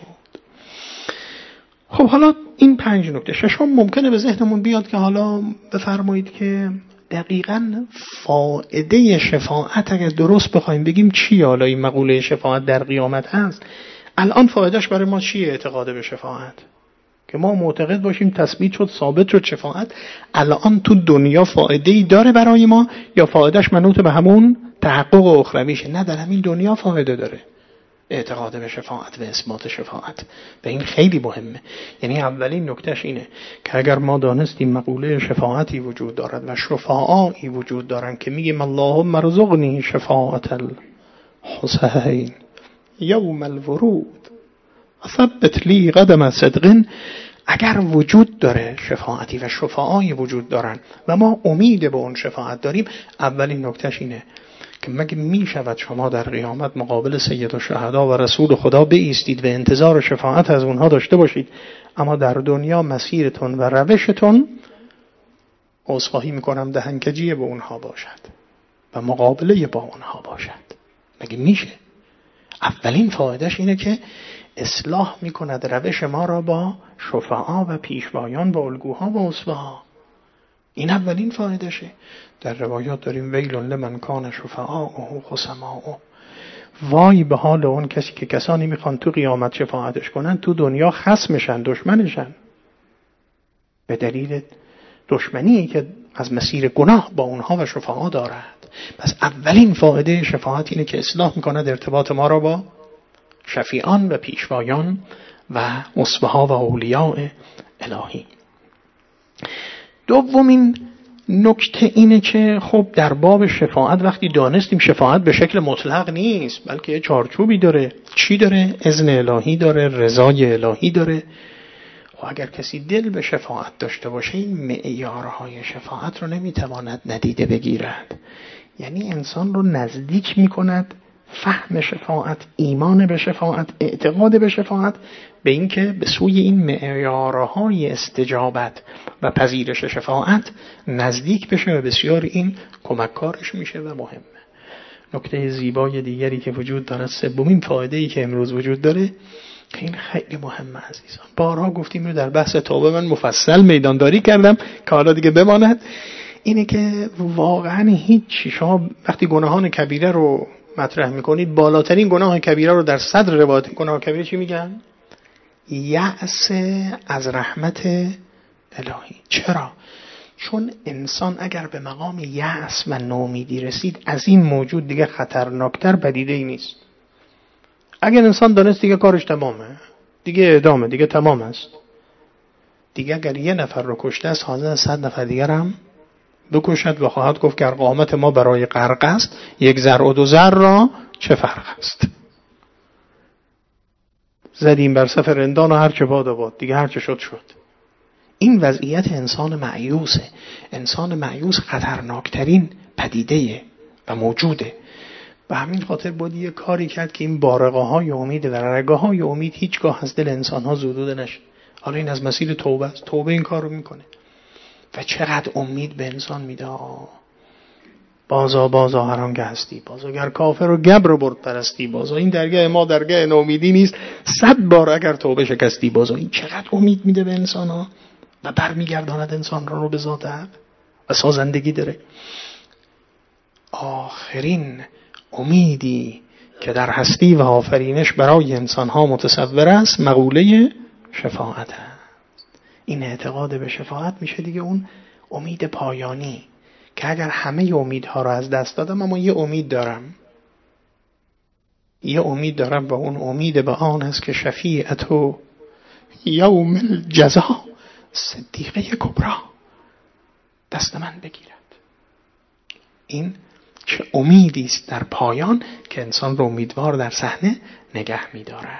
خب حالا این پنج نکته. ششم ممکنه به ذهنمون بیاد که حالا بفرمایید که دقیقاً فائده شفاعت اگر درست بخوایم بگیم چی، حالا این مقوله شفاعت در قیامت هست، الان فایدهش برای ما چیه؟ اعتقاد به شفاعت که ما معتقد باشیم تثبیت شد، ثابت شد شفاعت، الان تو دنیا فایده‌ای داره برای ما یا فایدهش منوط به همون تحقق اخرویشه؟ نه، در همین دنیا فایده داره اعتقاد به شفاعت و اثبات شفاعت. و این خیلی مهمه. یعنی اولین نکتهش اینه که اگر ما دانستیم مقوله شفاعتی وجود دارد و شفاعایی وجود دارن که میگیم اللهم ارزقنی شفاعت الحسین یوم الورود ثبت لی قدم صدق، اگر وجود داره شفاعتی و شفاعایی وجود دارن و ما امید به اون شفاعت داریم، اولین نکتهش اینه که مگه می شود شما در قیامت مقابل سید الشهدا و رسول خدا بایستید و انتظار شفاعت از اونها داشته باشید، اما در دنیا مسیرتون و روشتون، عذرخواهی میکنم، دهنکجی به اونها باشد و مقابله با اونها باشد؟ مگه میشه؟ اولین فایدهش اینه که اصلاح میکند روش ما را با شفعا و پیشوایان و الگوها و اسوه‌ها. این اولین فایدهشه. در روایات داریم ویل لمن کان شفعاءه خصماءه، وای به حال اون کسی که کسانی میخوان تو قیامت شفاعتش کنن تو دنیا خصمشن، دشمنشن، به دلیل دشمنی که از مسیر گناه با اونها و شفعا دارد. پس اولین فایده شفاعت اینه که اصلاح میکند ارتباط ما را با شفیعان و پیشوایان و اسوه‌ها و اولیاء الهی. دومین نکته اینه که خب در باب شفاعت وقتی دانستیم شفاعت به شکل مطلق نیست، بلکه چارچوبی داره. چی داره؟ اذن الهی داره، رضای الهی داره. خب اگر کسی دل به شفاعت داشته باشه این معیارهای شفاعت رو نمیتواند ندیده بگیرد. یعنی انسان رو نزدیک میکند فهم شفاعت، ایمان به شفاعت، اعتقاد به شفاعت، به اینکه به سوی این معیارهای استجابت و پذیرش شفاعت نزدیک بشه و بسیار این کمککارش میشه و مهمه. نکته زیبای دیگری که وجود داره، سومین فایده‌ای که امروز وجود داره، این خیلی مهمه عزیزان. بارها گفتیم رو در بحث توبه من مفصل میدانداری کردم که حالا دیگه بماند، اینه که واقعا هیچ، شما وقتی گناهان کبیره رو مطرح میکنید، بالاترین گناه کبیره رو در صدر روایت گناه کبیره چی میگن؟ یأس از رحمت الهی. چرا؟ چون انسان اگر به مقام یأس و نومیدی رسید، از این موجود دیگه خطرناکتر پدیده ای نیست. اگر انسان دانست دیگه کارش تمامه، دیگه اعدامه، دیگه تمام است، دیگه اگر یه نفر رو کشته است حاضر صد نفر دیگر هم بکشد و خواهد گفت که قامت ما برای غرق است، یک ذره و دو ذره را چه فرق است؟ زدیم بر سفر رندان و هر چه باد آباد، دیگه هر چه شد شد. این وضعیت انسان مایوسه. انسان مایوس خطرناکترین پدیده و موجوده. به همین خاطر باید یه کاری کرد که این بارقه های امید و رگه های امید هیچگاه از دل انسان ها زدوده نشه. حالا این از مسیر توبه است. توبه این کار رو میکنه و چقدر امید به انسان میده. بازا بازا هر آنگه هستی، بازا گر کافر و گبر رو برد پرستی، بازا این درگاه ما درگاه نومیدی نیست، صد بار اگر توبه شکستی. بازا این چقدر امید میده به انسان ها و برمیگرداند انسان را رو به ذات حق و سازندگی داره. آخرین امیدی که در هستی و آفرینش برای انسان ها متصور است مقوله شفاعت است. این اعتقاد به شفاعت میشه دیگه اون امید پایانی که اگر همه امیدها رو از دست دادم اما یه امید دارم، یه امید دارم و اون امید به آن است که شفیعتو یوم الجزا صدیقه کبرا دست من بگیرد. این چه امیدی است در پایان که انسان رو امیدوار در صحنه نگه می‌دارد.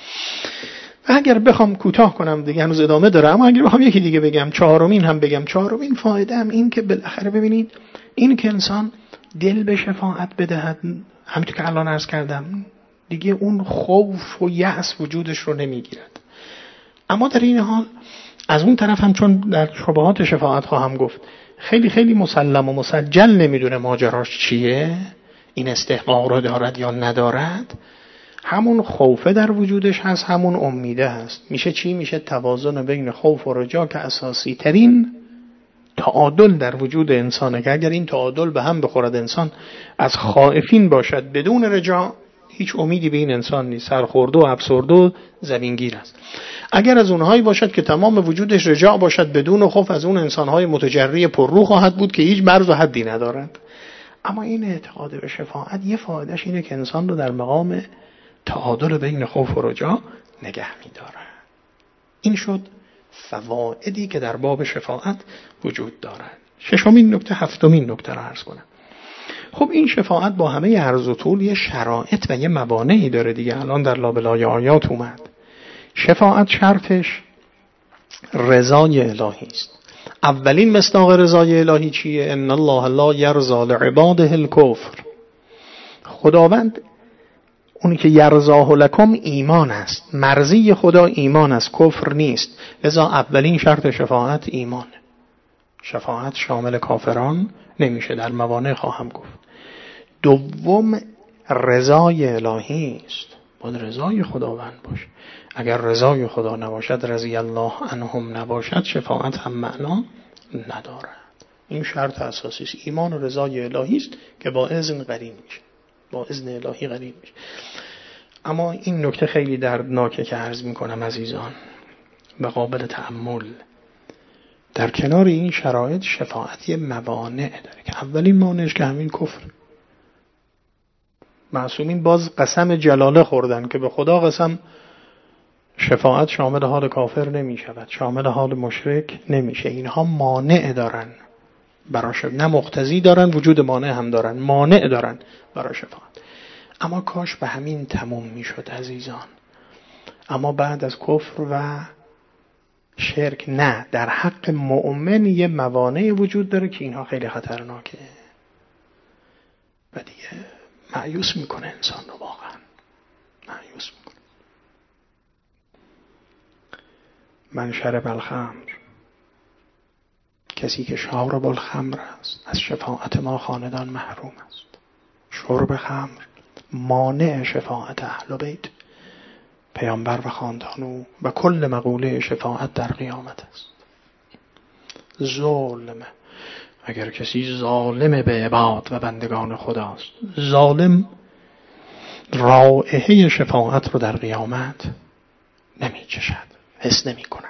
و اگر بخوام کوتاه کنم دیگه هنوز ادامه داره، اما اگر بخوام یکی دیگه بگم، چهارمین هم بگم، چهارمین فایده هم این که بالاخره ببینید این که انسان دل به شفاعت بدهد، همونطور که الان عرض کردم دیگه اون خوف و یأس وجودش رو نمیگیرد. اما در این حال از اون طرف هم چون در شبهات شفاعت خواهم گفت خیلی خیلی مسلم و مسجل نمیدونه ماجراش چیه، این استحقاق رو دارد یا ندارد، همون خوفه در وجودش هست، همون امیده هست. میشه چی؟ میشه توازن بین خوف و رجا که اساسی ترین تعادل در وجود انسانه، که اگر این تعادل به هم بخورد انسان از خائفین باشد بدون رجا، هیچ امیدی به این انسان نیست، سرخورده و افسرده و زمینگیر است. اگر از اونهایی باشد که تمام وجودش رجا باشد بدون خوف، از اون انسانهای متجری پررو خواهد بود که هیچ مرز و حدی ندارند. اما این اعتقاد به شفاعت یه فایدهش اینه که انسان رو در مقام تعادل بین خوف و رجا نگه می‌داره. این شد فوائدی که در باب شفاعت وجود دارد. ششمین نکته، هفتمین نکته را عرض کنم. خب این شفاعت با همه عرض و طول یه شرایط و یه موانعی داره دیگه. الان در لابلای آیات اومد. شفاعت شرطش رضای الهی است. اولین مصداق رضای الهی چیه؟ ان الله لا یرضی لعباده الکفر. خداوند اونی که یرضاه لکم ایمان است، مرضی خدا ایمان است، کفر نیست. لذا اولین شرط شفاعت ایمان. شفاعت شامل کافران نمیشه، در موانع خواهم گفت. دوم رضای الهی است، باید رضای خداوند باشه. اگر رضای خدا نباشد، رضی الله عنهم نباشد، شفاعت هم معنا ندارد. این شرط اساسی است. ایمان و رضای الهی است که با اذن قرین میشه، با اذن الهی قرین میشه. اما این نکته خیلی دردناکه که عرض میکنم عزیزان و قابل تأمل. در کنار این شرایط شفاعت یه موانع داره که اولین مانعش که همین کفر. معصومین باز قسم جلاله خوردن که به خدا قسم شفاعت شامل حال کافر نمی شود، شامل حال مشرک نمیشه. اینها مانع دارن برای شفاعت، نه مقتضی دارن، وجود مانع هم دارن، مانع دارن برای شفاعت. اما کاش به همین تموم میشد عزیزان. اما بعد از کفر و شرک نه، در حق مؤمن یه موانع وجود داره که اینها خیلی خطرناکه و دیگه مایوس میکنه انسان رو، واقعا مایوس میکنه. من شرب الخمر، کسی که شارب الخمر است از شفاعت ما خاندان محروم است. شرب خمر مانع شفاعت اهل بیت پیامبر و خاندان او و کل مقوله شفاعت در قیامت است. ظلم، اگر کسی ظالم به عباد و بندگان خداست، ظالم رائحه شفاعت رو در قیامت نمی چشد، حس نمی کند.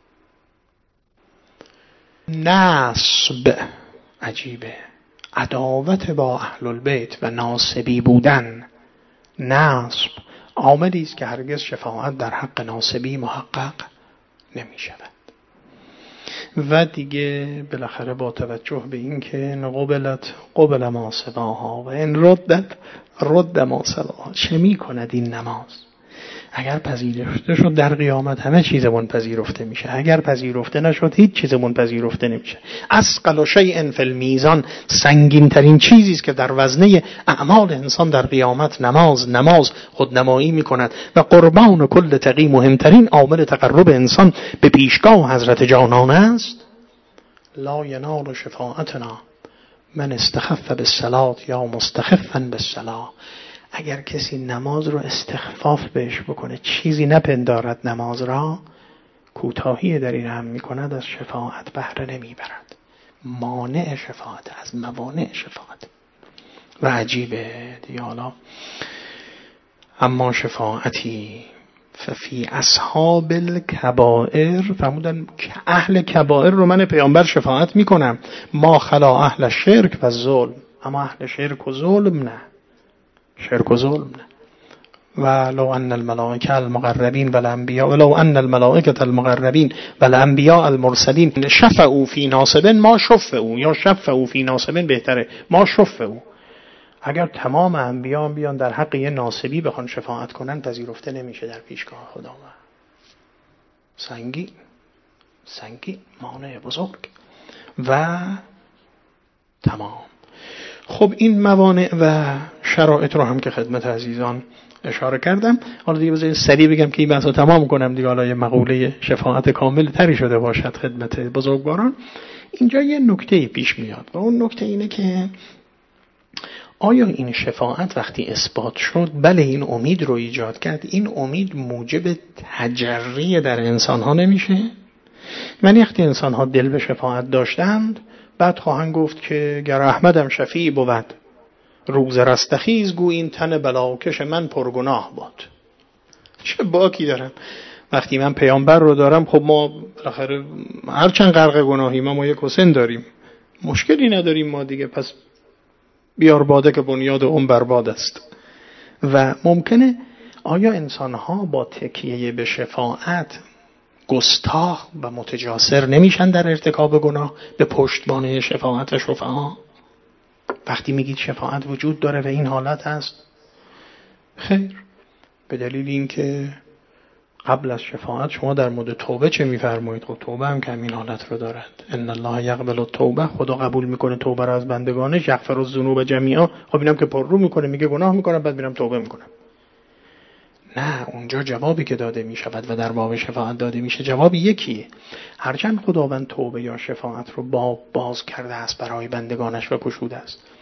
نصب، عجیبه، عداوت با اهل البیت و ناصبی بودن. نصب عاملی است که هرگز شفاعت در حق ناصبی محقق نمی شود. و دیگه بالاخره با توجه به این که ان قبلت قبل ما سواها و ان ردت رد ما سواها. چه می کند این نماز؟ اگر پذیرفته شد در قیامت همه چیزمون پذیرفته میشه، اگر پذیرفته نشد هیچ چیزمون پذیرفته نمیشه. اثقل شیء فی المیزان، سنگین ترین چیزی است که در وزنه اعمال انسان در قیامت نماز. نماز خودنمایی میکند و قربان کل تقی، مهمترین عامل تقرب انسان به پیشگاه حضرت جانان است. لا ینال شفاعتنا من استخف بالصلاة یا مستخفا بالصلاة. اگر کسی نماز رو استخفاف بهش بکنه، چیزی نپندارد نماز را، کوتاهی در این هم میکند، از شفاعت بهره نمیبرد. مانع شفاعت، از موانع شفاعت. و عجیبه دیگه. حالا اما شفاعتی ففی اصحاب الکبائر، فرمودن که اهل کبائر رو من پیامبر شفاعت میکنم، ما خلا اهل شرک و ظلم. اما اهل شرک و ظلم نه، شرک و ظلم نه. ولو ان الملائکه المقربین والانبیاء ولو ان الملائکه المقربین والانبیاء المرسلین شفعوا فی ناصب ما شفعوا، یا شفعوا فی ناصب بهتره، ما شفعوا. اگر تمام انبیا بیان در حق یه ناصبی بخوان شفاعت کنن، پذیرفته نمیشه در پیشگاه خدا. سنگین سنگین مانع بزرگ و تمام. خب این موانع و شرایط رو هم که خدمت عزیزان اشاره کردم. حالا دیگه بذارید سریع بگم که این بحث رو تمام کنم دیگه، حالا یه مقوله شفاعت کامل تری شده باشد خدمت بزرگواران. اینجا یه نکته پیش میاد و اون نکته اینه که آیا این شفاعت وقتی اثبات شد، بله این امید رو ایجاد کرد، این امید موجب تجری در انسان ها نمیشه؟ من وقتی انسان ها دل به شفاعت داشتند، بعد خواهند گفت که گر احمدم شفیع بود، روز رستخیز گو این تن بلاکش من پرگناه بود. چه باکی دارم وقتی من پیامبر رو دارم. خب ما بالاخره هرچند غرق گناهیم ما یک حسین داریم، مشکلی نداریم ما دیگه، پس بیار باده که بنیاد اون برباد است. و ممکنه آیا انسان‌ها با تکیه به شفاعت گستاخ و متجاسر نمیشن در ارتکاب گناه به پشتوانه شفاعت و شفعا؟ وقتی میگید شفاعت وجود داره و این حالت هست، خیر، به دلیل اینکه قبل از شفاعت شما در مورد توبه چه میفرمایید؟ خب توبه هم که همین حالت رو دارد. ان الله یقبل التوبه، خدا قبول میکنه توبه رو از بندگانش. یغفر الذنوب جمیعا، خب اینم که پر رو میکنه میگه گناه میکنم بعد میرم توبه میکنم. نه، اونجا جوابی که داده میشود و در باب شفاعت داده میشه جواب یکیه. هرچند خداوند توبه یا شفاعت رو باب باز کرده است برای بندگانش و گشوده است،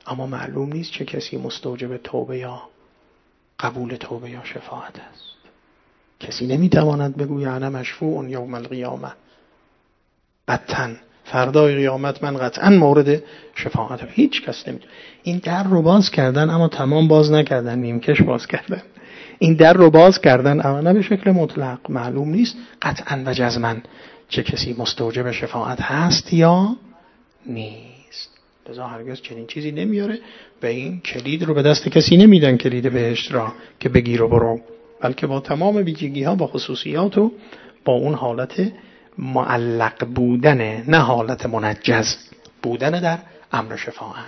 اما معلوم نیست چه کسی مستوجب توبه یا قبول توبه یا شفاعت است. کسی نمیتواند بگوید انا مشفوع یوم القیامه، قطعا فردای قیامت من قطعا مورد شفاعتم. هیچ کس نمیتونه. این در رو باز کردن اما تمام باز نکردن، نیمکش باز کردن. این در رو باز کردن اما نه به شکل مطلق. معلوم نیست قطعا و جزما چه کسی مستوجب شفاعت هست یا نیست. لذا هرگز چنین چیزی نمیاره و این کلید رو به دست کسی نمیدن، کلید بهشت را که بگیر و برو، بلکه با تمام ویژگی ها، با خصوصیات و با اون حالت معلق بودن، نه حالت منجز بودن در امر شفاعت.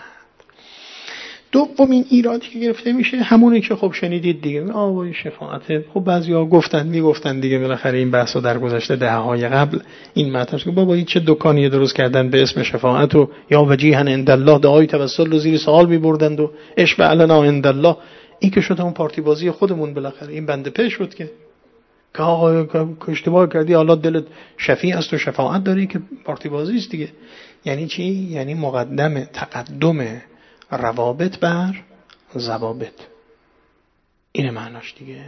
دومین ایرادی که گرفته میشه همونی که خب شنیدید دیگه، آوای شفاعت. خب بعضیا گفتن میگفتن دیگه، بالاخره این بحثو در گذشته دههای قبل این مطرح شد، بابا این چه دکانی درست کردن به اسم شفاعت و یا وجیها عند الله، دعای توسل رو زیر سوال میبردند و اشفع لنا عند الله. این که شد همون پارتی بازی خودمون، بالاخره این بنده پیش شد که که آقا اشتباه کردی، حالا دلت شفیع است و شفاعت داری، که پارتی بازی است دیگه. یعنی چی؟ یعنی مقدم تقدم روابط بر ضوابط. اینه معناش دیگه.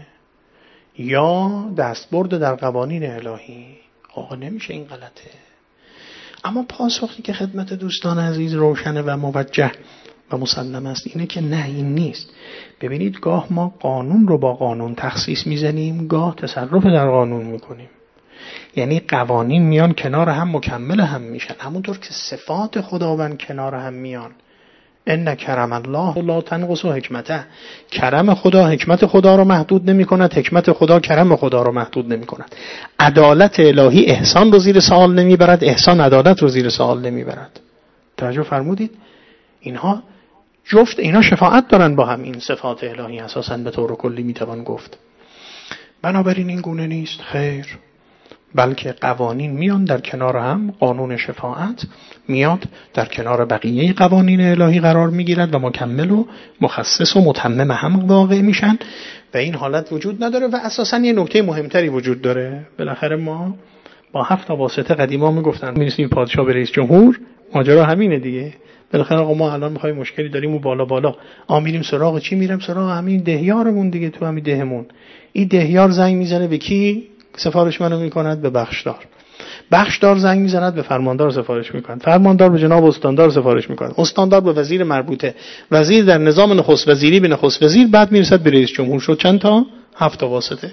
یا دستبرد در قوانین الهی. آقا نمیشه، این غلطه. اما پاسخی که خدمت دوستان عزیز روشنه و موجه و مسلم است اینه که نه، این نیست. ببینید گاه ما قانون رو با قانون تخصیص میزنیم، گاه تصرف در قانون میکنیم. یعنی قوانین میان کنار هم مکمل هم میشن، همونطور که صفات خداوند کنار هم میان. ان کرم الله لا تنقص حکمته. کرم خدا حکمت خدا رو محدود نمی کند، حکمت خدا کرم خدا رو محدود نمی کند. عدالت الهی احسان رو زیر سوال نمی برد، احسان عدالت رو زیر سوال نمی برد. توجه فرمودید؟ اینها جفت اینا شفاعت دارن با هم. این صفات الهی اساساً به طور کلی می توان گفت. بنابراین این گونه نیست، خیر. بلکه قوانین میان در کنار هم، قانون شفاعت میاد در کنار بقیه قوانین الهی قرار میگیرد و مکمل و مخصص و متمم هم واقع میشن و این حالت وجود نداره. و اساساً یه نکته مهمتری وجود داره. بالاخره ما با هفت تا واسطه قدیما میگفتن میرسیم پادشاه به رئیس جمهور، ماجرا همینه دیگه. بالاخره آقا ما الان میخوایم مشکلی داریم و بالا بالا آ میریم سراغ چی؟ میریم سراغ همین دهیارمون دیگه، تو همین دهمون. این دهیار زنگ میزنه به کی؟ سفارش منو میکند به بخشدار. بخشدار زنگ میزند به فرماندار سفارش میکند. فرماندار به جناب استاندار سفارش میکند. استاندار به وزیر مربوطه. وزیر در نظام نخست وزیری به نخست وزیر، بعد میرسد به رئیس جمهور. شد چند تا؟ هفت تا واسطه.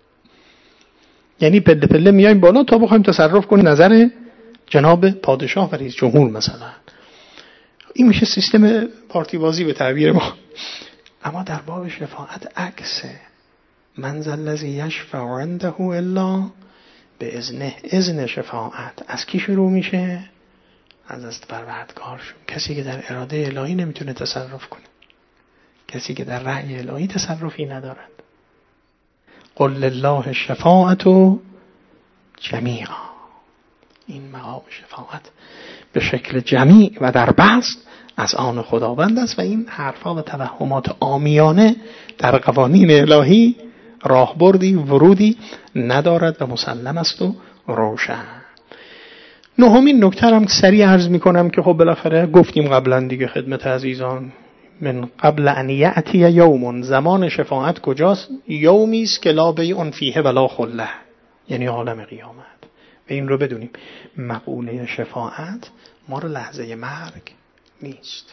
یعنی پله پله میایم بالا تا بخوایم تصرف کنیم نظر جناب پادشاه و رئیس جمهور مثلا. این میشه سیستم پارتی بازی به تعبیر ما. اما در باب شفاعت عکسه. من ذا الذی یشفع عنده الا باذنه. اذن شفاعت از کی شروع میشه؟ از از پروردگار. کسی که در اراده الهی نمیتونه تصرف کنه، کسی که در رأی الهی تصرفی ندارد. قل لله الشفاعة جمیعا. این مقام شفاعت به شکل جمیع و در بسط از آن خداوند است و این حرفا و توهمات عامیانه در قوانین الهی راهبردی ورودی ندارد و مسلم است و روشن. نهمین نکته هم سریع عرض میکنم که خب بالاخره گفتیم قبلا دیگه خدمت عزیزان، من قبل ان یأتی یوم، زمان شفاعت کجاست؟ یومی است که لا بیع فیه ولا خله، یعنی عالم قیامت. و این رو بدونیم مقوله شفاعت ما رو لحظه مرگ نیست،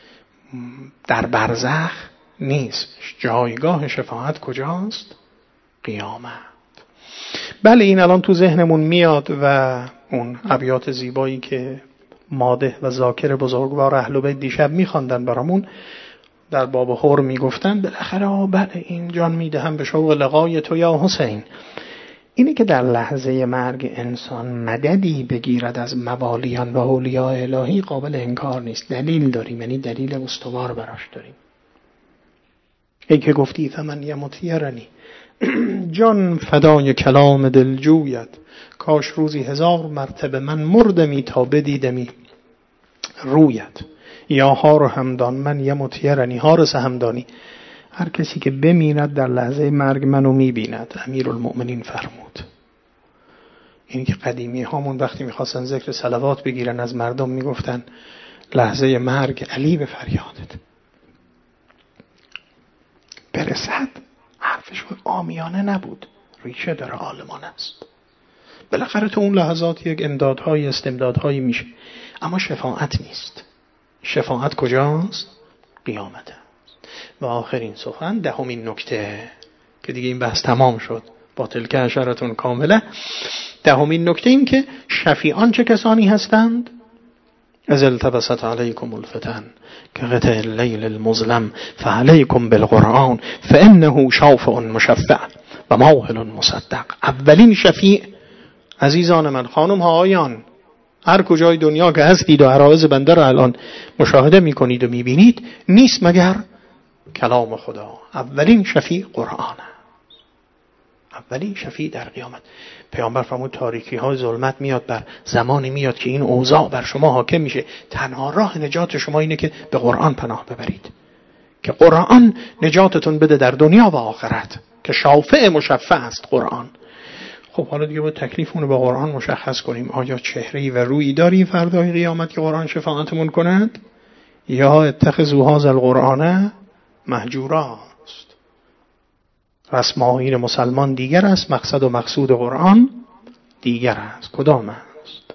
در برزخ نیست. جایگاه شفاعت کجاست؟ قیامت. بله این الان تو ذهنمون میاد و اون ابیات زیبایی که مادح و ذاکر بزرگوار اهل بیت دیشب میخواندن برامون در باب حور میگفتن بالاخره آه بله این جان میدهم به شوق لقای تو یا حسین. اینه که در لحظه مرگ انسان مددی بگیرد از موالیان و اولیاء الهی قابل انکار نیست. دلیل داریم، یعنی دلیل استوار براش داریم. ای که گفتی فمن یمطیرنی، جان فدای کلام دلجویت، کاش روزی هزار مرتبه من مردمی تا بدیدمی رویت. یا هار همدان من یمطیرنی، هار سهمدانی، هر کسی که بمیرد در لحظه مرگ منو میبیند. امیرالمؤمنین فرمود. این که قدیمی هامون وقتی میخواستن ذکر صلوات بگیرن از مردم میگفتن لحظه مرگ علی به فریادت برسد. حرفشون عامیانه نبود، ریشه داره، عالمان است. بالاخره تو اون لحظات یک امدادهای استمدادهایی میشه، اما شفاعت نیست. شفاعت کجاست؟ قیامت است. و آخرین سخن، دهمین نکته که دیگه این بحث تمام شد با تلک عشرتون کامله. دهمین نکته این که شفیعان چه کسانی هستند؟ از التبست علیکم الفتن که قطع اللیل المظلم فعلیکم بالقرآن فانه شافع مشفع و ماهل مصدق. اولین شفیع عزیزان من، خانم ها، آیان، هر کجای دنیا که هستید و عرایض بنده را الان مشاهده میکنید و میبینید، نیست مگر کلام خدا. اولین شفیع قرآن است. اولین شفیع در قیامت. پیامبر فرمود تاریکی های ظلمت میاد، بر زمانی میاد که این اوضاع بر شما حاکم میشه، تنها راه نجات شما اینه که به قرآن پناه ببرید، که قرآن نجاتتون بده در دنیا و آخرت، که شافع مشفع است قرآن. خب حالا دیگه باید تکلیفمون رو با قرآن مشخص کنیم. آیا چهره‌ای و رویی داری فردای قیامت که قرآن شفاعتمون کند، یا اتخذوا هذا القرآن مهجورا است؟ رسم آیین مسلمان دیگر است، مقصد و مقصود قرآن دیگر است. کدام است؟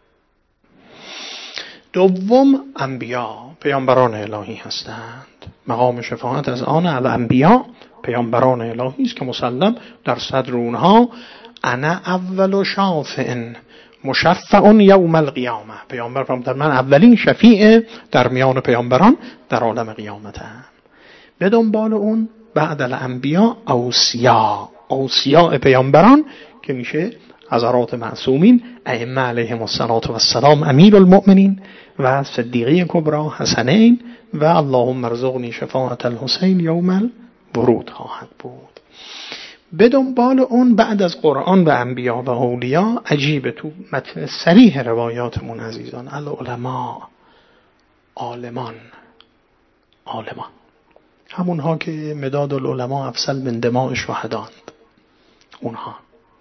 دوم، انبیا، پیامبران الهی هستند. مقام شفاعت از آن الانبیا، پیامبران الهی است که مسلم در صدر اونها انا اول شافع مشفع یوم القیامه. پیامبر فرمودند من اولین شفیع در میان پیامبران در عالم قیامتم. به دنبال اون بعد الانبیا اوصیا، اوصیا پیامبران که میشه حضرات معصومین ائمه علیهم السلام، امیر المؤمنین و صدیقه کبرا حسنین و اللهم ارزقنی شفاعت الحسین یوم الورود خواهد بود. به دنبال اون بعد از قرآن و انبیا و اولیا، عجیبه تو متن صریح روایاتمون عزیزان، العلماء، عالمان، عالمان، همونها که مداد العلماء افضل من دماء شهداند، اونها.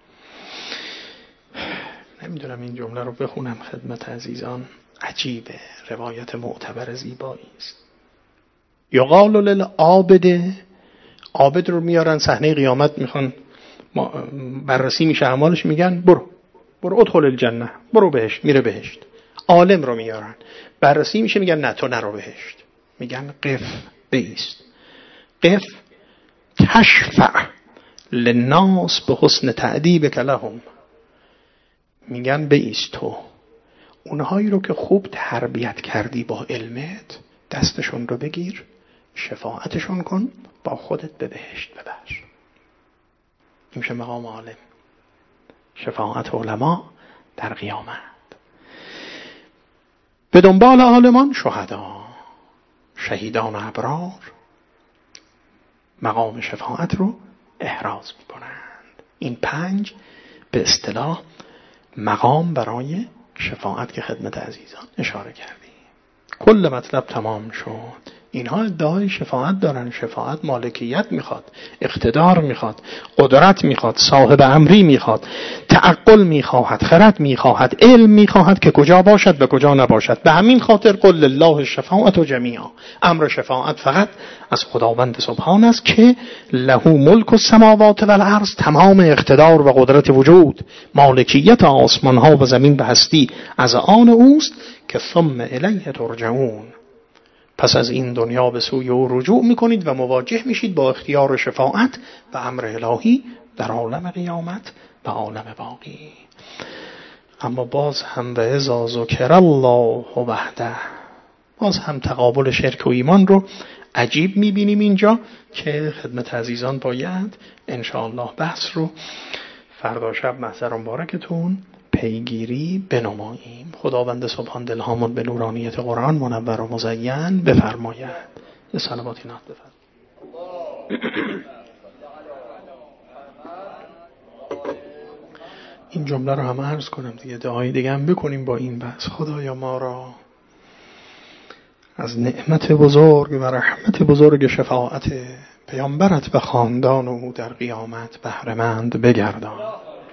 نمیدونم این جمله رو بخونم خدمت عزیزان، عجیبه، روایت معتبر زیبایی است. یقال للعابد، عابد رو میارن صحنه قیامت، میخوان بررسی میشه اعمالش، میگن برو برو ادخل الجنه، برو بهشت، میره بهشت. عالم رو میارن بررسی میشه، میگن نه تو نرو بهشت، میگن قف، بایست، قف تشفع للناس به حسن تعدیبک لهم. میگن بایست تو، اونهایی رو که خوب تربیت کردی با علمت، دستشون رو بگیر، شفاعتشون کن، با خودت به بهشت ببر. این میشه مقام عالم، شفاعت علما در قیامت. به دنبال عالمان شهدا، شهیدان و ابرار مقام شفاعت رو احراز میکنند. این پنج به اصطلاح مقام برای شفاعت که خدمت عزیزان اشاره کردیم. کل مطلب تمام شد. اینها ادعای شفاعت دارن. شفاعت مالکیت میخواد، اقتدار میخواد، قدرت میخواد، صاحب امری میخواد، تعقل میخواهد، خرد میخواهد، علم میخواهد که کجا باشد و کجا نباشد. به همین خاطر قل لله الشفاعت جمیعا، امر شفاعت فقط از خداوند سبحان است که له ملک السماوات و الارض، تمام اقتدار و قدرت وجود، مالکیت آسمان ها و زمین به هستی از آن اوست که ثم الیه ترجعون. پس از این دنیا به سوی او رجوع میکنید و مواجه میشید با اختیار شفاعت و امر الهی در عالم قیامت و عالم باقی. اما باز هم و اذا ذکر الله وحده، باز هم تقابل شرک و ایمان رو عجیب میبینیم اینجا که خدمت عزیزان باید انشاءالله بحث رو فردا شب محضر مبارکتون پیگیری بنماییم. خداوند سبحان دلهامون به نورانیت قرآن منور و مزین بفرماید. یه صلواتی نات بفرمایید. این جمله رو هم عرض کنم دیگه، دعای دیگه هم بکنیم با این بحث. خدایا ما را از نعمت بزرگ و رحمت بزرگ شفاعت پیامبرت و خاندان او در قیامت بهره‌مند بگردان.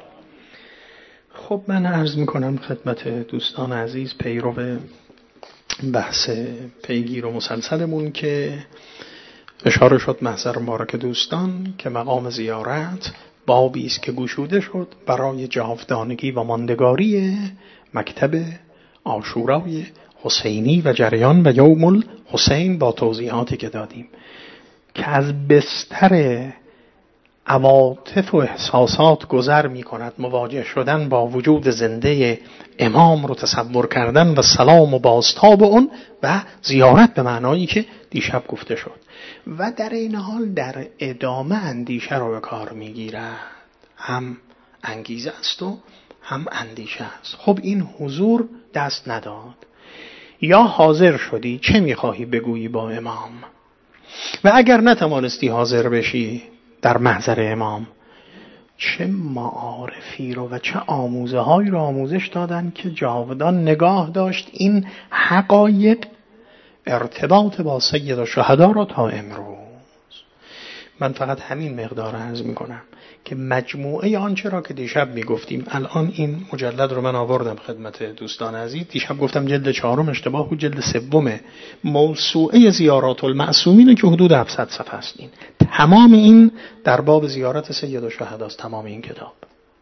خب من عرض میکنم خدمت دوستان عزیز، پیرو بحث پیگیر و مسلسلمون که اشاره شد محضر مبارک دوستان که مقام زیارت بابی است که گشوده شد برای جاودانگی و ماندگاری مکتب عاشورای حسینی و جریان و یوم الحسین با توضیحاتی که دادیم که از بستر عواطف و احساسات گذر می کند. مواجه شدن با وجود زنده امام رو تصور کردن و سلام و بازتاب اون و زیارت به معنایی که دیشب گفته شد و در این حال در ادامه اندیشه رو به کار می گیرد. هم انگیزه است و هم اندیشه است. خب این حضور دست نداد. یا حاضر شدی چه می خواهی بگویی با امام و اگر نتوانستی حاضر بشی در محضر امام چه معارفی رو و چه آموزه هایی رو آموزش دادن که جاودان نگاه داشت این حقایق ارتباط با سید الشهدا را تا امروز. من فقط همین مقدار عرض می کنم که مجموعه آنچه را که دیشب می گفتیم الان این مجلد رو من آوردم خدمت دوستان عزیز. دیشب گفتم جلد چهارم اشتباه بود، جلد سوم موسوعه زیارات المعصومین که حدود هفتصد صفحه است. این تمام این در باب زیارت سید الشهدا است، تمام این کتاب.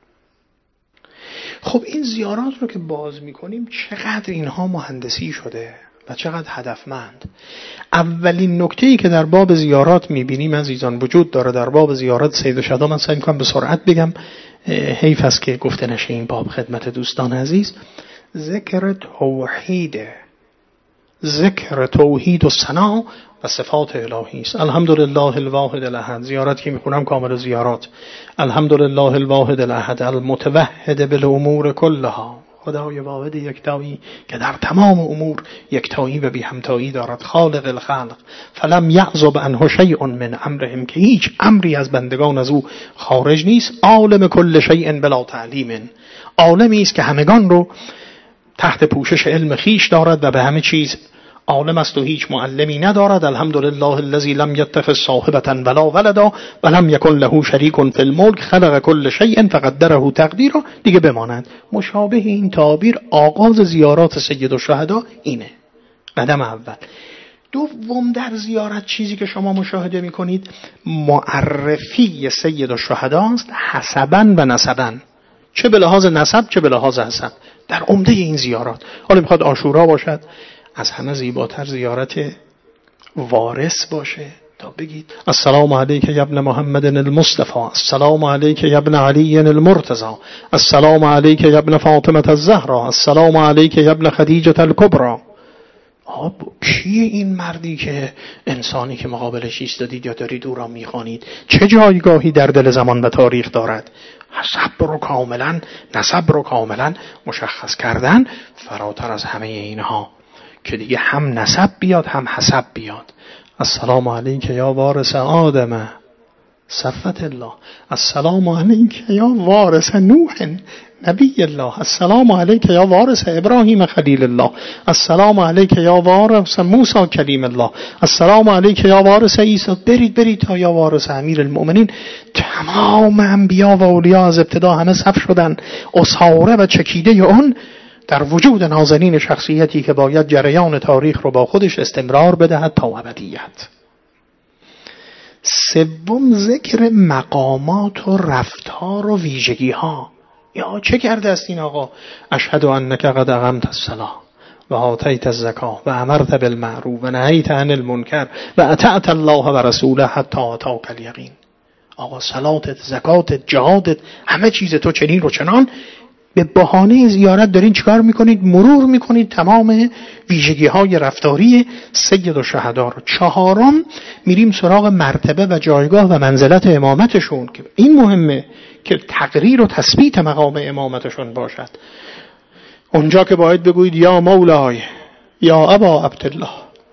خب این زیارات رو که باز می کنیم چقدر اینها مهندسی شده و چقدر هدفمند. اولین نکته‌ای که در باب زیارات می‌بینیم عزیزان وجود داره در باب زیارت سید الشهدا. من سعی می‌کنم به سرعت بگم، حیف است که گفته نشه این باب خدمت دوستان عزیز. ذکر توحید، ذکر توحید و ثنا و صفات الهی است. الحمدلله الواحد الاحد. زیارت که می‌خونم کامل زیارات. الحمدلله الواحد الاحد المتوحد بالامور کلها. خدای واحد یکتایی که در تمام امور یکتایی و بی همتایی دارد. خالق الخلق فلم یعزب عنه شیء من امرهم، که هیچ امری از بندگان از او خارج نیست. عالم کل شیء بلا تعلیم، عالمی است که همگان رو تحت پوشش علم خیش دارد و به همه چیز عالم است و هیچ معلمی ندارد. الحمدلله الذی لم یتخذ صاحبة ولا ولدا ولم یکن له شریک فی الملک خلق کل شیء فقدره تقدیرا. دیگه بماند مشابه این تعبیر آغاز زیارات سید الشهدا اینه، قدم اول. دوم در زیارت چیزی که شما مشاهده میکنید معرفی سید الشهدا است، حسبا و نسبا، چه به لحاظ نسب چه به لحاظ حسب در عمده این زیارات. حالا میخواد عاشورا باشد، از همه زیباتر زیارت وارث باشه تا بگید السلام علیک یا ابن محمد المصطفى، السلام علیک یا ابن علی المرتضى، السلام علیک یا ابن فاطمه الزهرا، السلام علیک یا ابن خدیجه الکبرى. آب کیه این مردی که انسانی که مقابلش ایستادید یا دارید او را میخوانید چه جایگاهی در دل زمان و تاریخ دارد؟ حسب رو کاملا نسب رو کاملا مشخص کردن فراتر از همه اینها که دیگه هم نسب بیاد هم حسب بیاد. السلام علیک یا وارث آدم صفت الله، السلام علیک یا وارث نوح نبی الله، السلام علیک یا وارث ابراهیم خلیل الله، السلام علیک یا وارث موسی کلیم الله، السلام علیک یا وارث عیسی. برید برید تا یا وارث امیر المؤمنین. تمام انبیا و اولیا از ابتدا همه صف شدن، اساره و چکیده اون در وجود نازنین شخصیتی که باید جریان تاریخ رو با خودش استمرار بدهد تا ابدیت. سوم ذکر مقامات و رفتار و ویژگی ها. یا چه کرده است این آقا؟ اشهد انک قد اقمت الصلاة و آتیت الزکاة و امرت بالمعروف و نهیت عن المنکر و اطعت الله و رسوله حتی اتاک الیقین. آقا صلاتت، زکاتت، جهادت، همه چیز تو چنین و چنان. به بهانه زیارت دارین چیکار میکنید؟ مرور میکنید تمام ویژگی های رفتاری سید الشهدا رو. چهارم میریم سراغ مرتبه و جایگاه و منزلت امامتشون که این مهمه که تقریر و تثبیت مقام امامتشون باشد. اونجا که باید بگویید یا مولای یا ابا عبدالله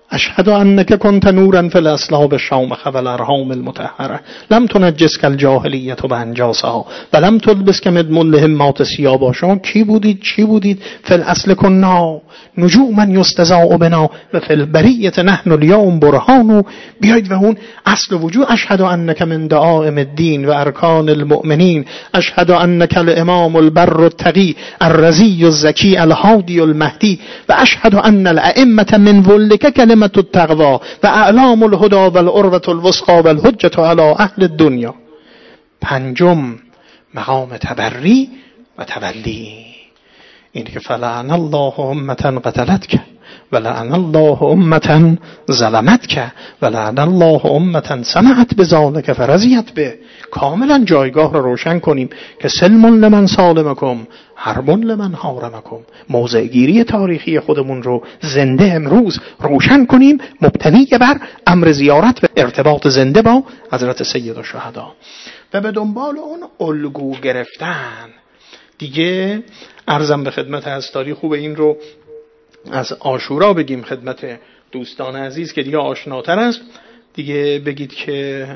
اشهد انک کنت نورا فی الاصلاب الشامخه و الارحام المطهره لم تنجسک الجاهلیه بانجاسها و لم تلبسک مدمن لهمات ثیابا. شما کی بودید؟ چی بودید؟ فی الاصل کنا نجوما یستضاء بنا و فی البریه نحن اليوم برهان. بیایید و اون اصل وجود. اشهد انک من دعائم الدین و ارکان المؤمنین. اشهد انک الامام البر التقی الرضی الزکی الهادی المهدی و اشهد ان الائمه من ولک کلمة التقوى و اعلام الهدى و العروة الوثقى و الحجة علی اهل الدنیا. پنجم مقام تبری و تولی. این که فلعن الله امة قتلتک و لعن الله امة ظلمتک و لعن الله امة سمعت بذلک فرضیت به. کاملا جایگاه رو روشن کنیم که سلم لمن سالمکم حرب لمن حارمکم. موضع گیری تاریخی خودمون رو زنده امروز روشن کنیم، مبتنی بر امر زیارت و ارتباط زنده با حضرت سید الشهدا و به دنبال اون الگو گرفتن. دیگه عرضم به خدمت هستاری خوبه این رو از عاشورا بگیم خدمت دوستان عزیز که دیگه آشناتر است. دیگه بگید که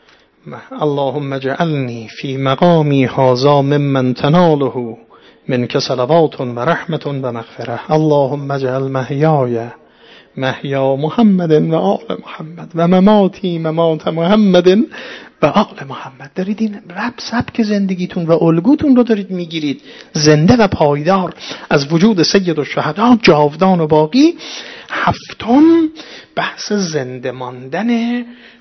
اللهم اجعلنی فی مقامی هذا ممن تناله منک صلوات و رحمت و مغفره. اللهم اجعل محیای محیا محمد و آل محمد و مماتی ممات محمد و آل محمد. دارید این رب سبک زندگیتون و الگوتون رو دارید میگیرید زنده و پایدار از وجود سید الشهدا جاودان و باقی. هفتم بحث زنده ماندن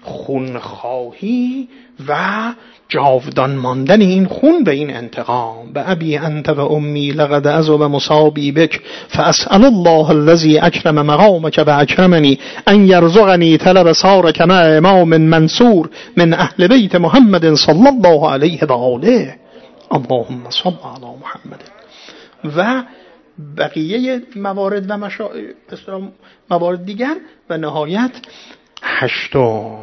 خونخواهی و جاودان ماندن این خون به این انتقام. به ابی انت و امی لقد عذب مصابی بک فاسأل الله الذي اکرم مقامک و اکرمنی ان یرزقنی طلب سارک مع امام منصور من اهل بیت محمد صلی الله علیه و آله. اللهم صل علی محمد. و بقیه موارد و مشا... موارد دیگر. و نهایت هشتم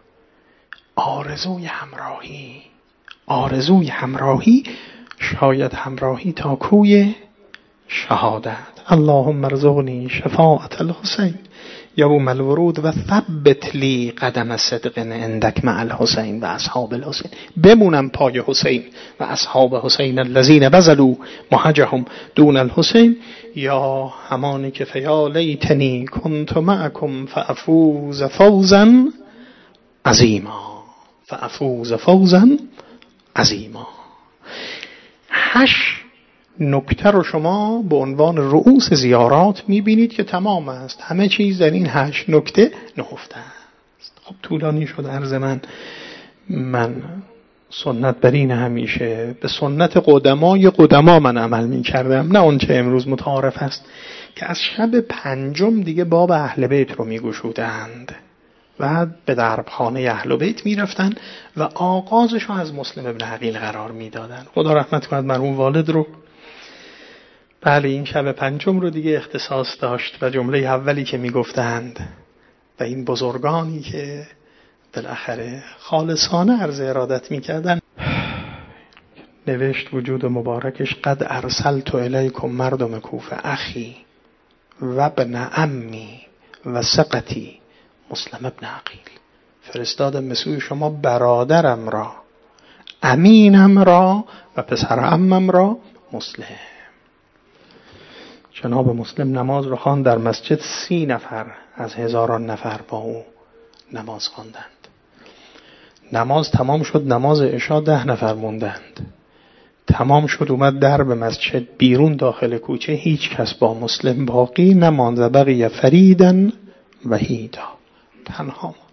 آرزوی همراهی. آرزوی همراهی، شاید همراهی تا کوی شهادت. اللهم ارزقنی شفاعت الحسین یوم الورود و ثبت لی قدم صدق عندک مع الحسین و اصحاب الحسین. بمونم پای حسین و اصحاب حسین الذین بذلوا مهجهم دون الحسین. یا همانی که فیا لیتنی کنت معکم فافوز فوزا عظیما فافوز فوزا عظیما. هشت نکته رو شما به عنوان رؤوس زیارات میبینید که تمام است. همه چیز در این هشت نکته نهفته است. خب طولانی شد عرض من. من سنت بر این همیشه به سنت قدمای قدما من عمل میکردم، نه اون چه امروز متعارف است که از شب پنجم دیگه باب اهل بیت رو میگشودند و به دربخانه اهل بیت میرفتن و آغازش رو از مسلم ابن عقیل قرار میدادن. خدا رحمت کند مرحوم والد رو. بله این شب پنجم رو دیگه اختصاص داشت و جمله اولی که میگفتند و این بزرگانی که بالاخره خالصانه عرض ارادت میکردن، نوشت وجود مبارکش قد ارسلت الیکم مردم کوفه اخی و ابن عمی و ثقتی مسلم ابن عقیل. فرستادم به سوی شما برادرم را، امینم را و پسر عمم را مسلم. جناب مسلم نماز رو خواند در مسجد. سی نفر از هزاران نفر با او نماز خواندند. نماز تمام شد، نماز عشا ده نفر موندند. تمام شد اومد در به مسجد، بیرون داخل کوچه هیچ کس با مسلم باقی نماند. بقیه فریدن و هیدا، تنها ماند.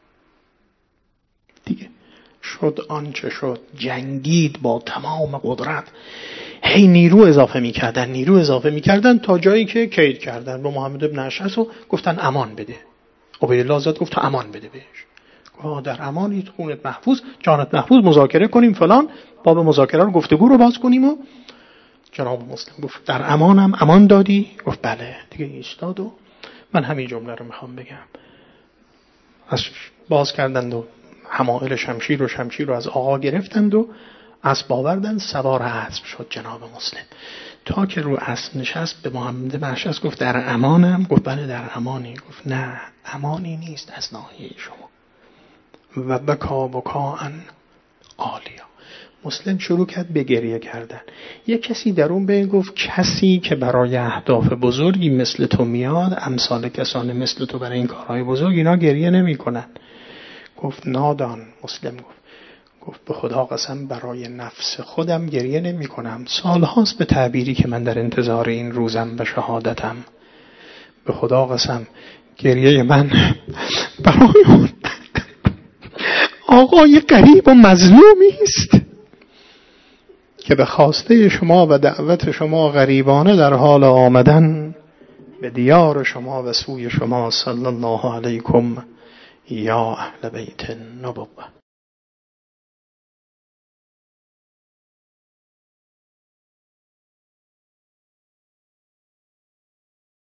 دیگه شد آنچه شد، جنگید با تمام قدرت. هی نیرو اضافه میکردن نیرو اضافه میکردن تا جایی که کید کردن با محمد ابن اشعث و گفتن امان بده. عبیدالله زاد گفت تو امان بده بهش. گفت در امانید، خونت محفوظ، جانت محفوظ، مذاکره کنیم فلان، باب مذاکره رو گفتگو رو باز کنیم. و جناب مسلم گفت در امانم امان دادی؟ گفت بله. دیگه ایستاد و من همین جمله رو میخوام بگم. از باز کردند و حمائل شمشیر و شمشیر رو از آقا گرفتند و اسب آوردن، سوار اسب شد جناب مسلم. تا که رو اسب نشست به محمد بخشش گفت در امانم؟ گفت بله در امانی. گفت نه امانی نیست از ناحیه شما. و بکا بکاء عالیا. مسلم شروع کرد به گریه کردن. یک کسی در اون بین گفت کسی که برای اهداف بزرگی مثل تو میاد، امثال کسان مثل تو برای این کارهای بزرگ، اینا گریه نمی کنن. گفت نادان. مسلم گفت گفت به خدا قسم برای نفس خودم گریه نمی کنم. سالهاست به تعبیری که من در انتظار این روزم و شهادتم. به خدا قسم گریه من برای اون آقای غریب و مظلومی است که به خواسته شما و دعوت شما غریبانه در حال آمدن به دیار شما و سوی شما صلی الله علیکم یا اهل بیت النبوة.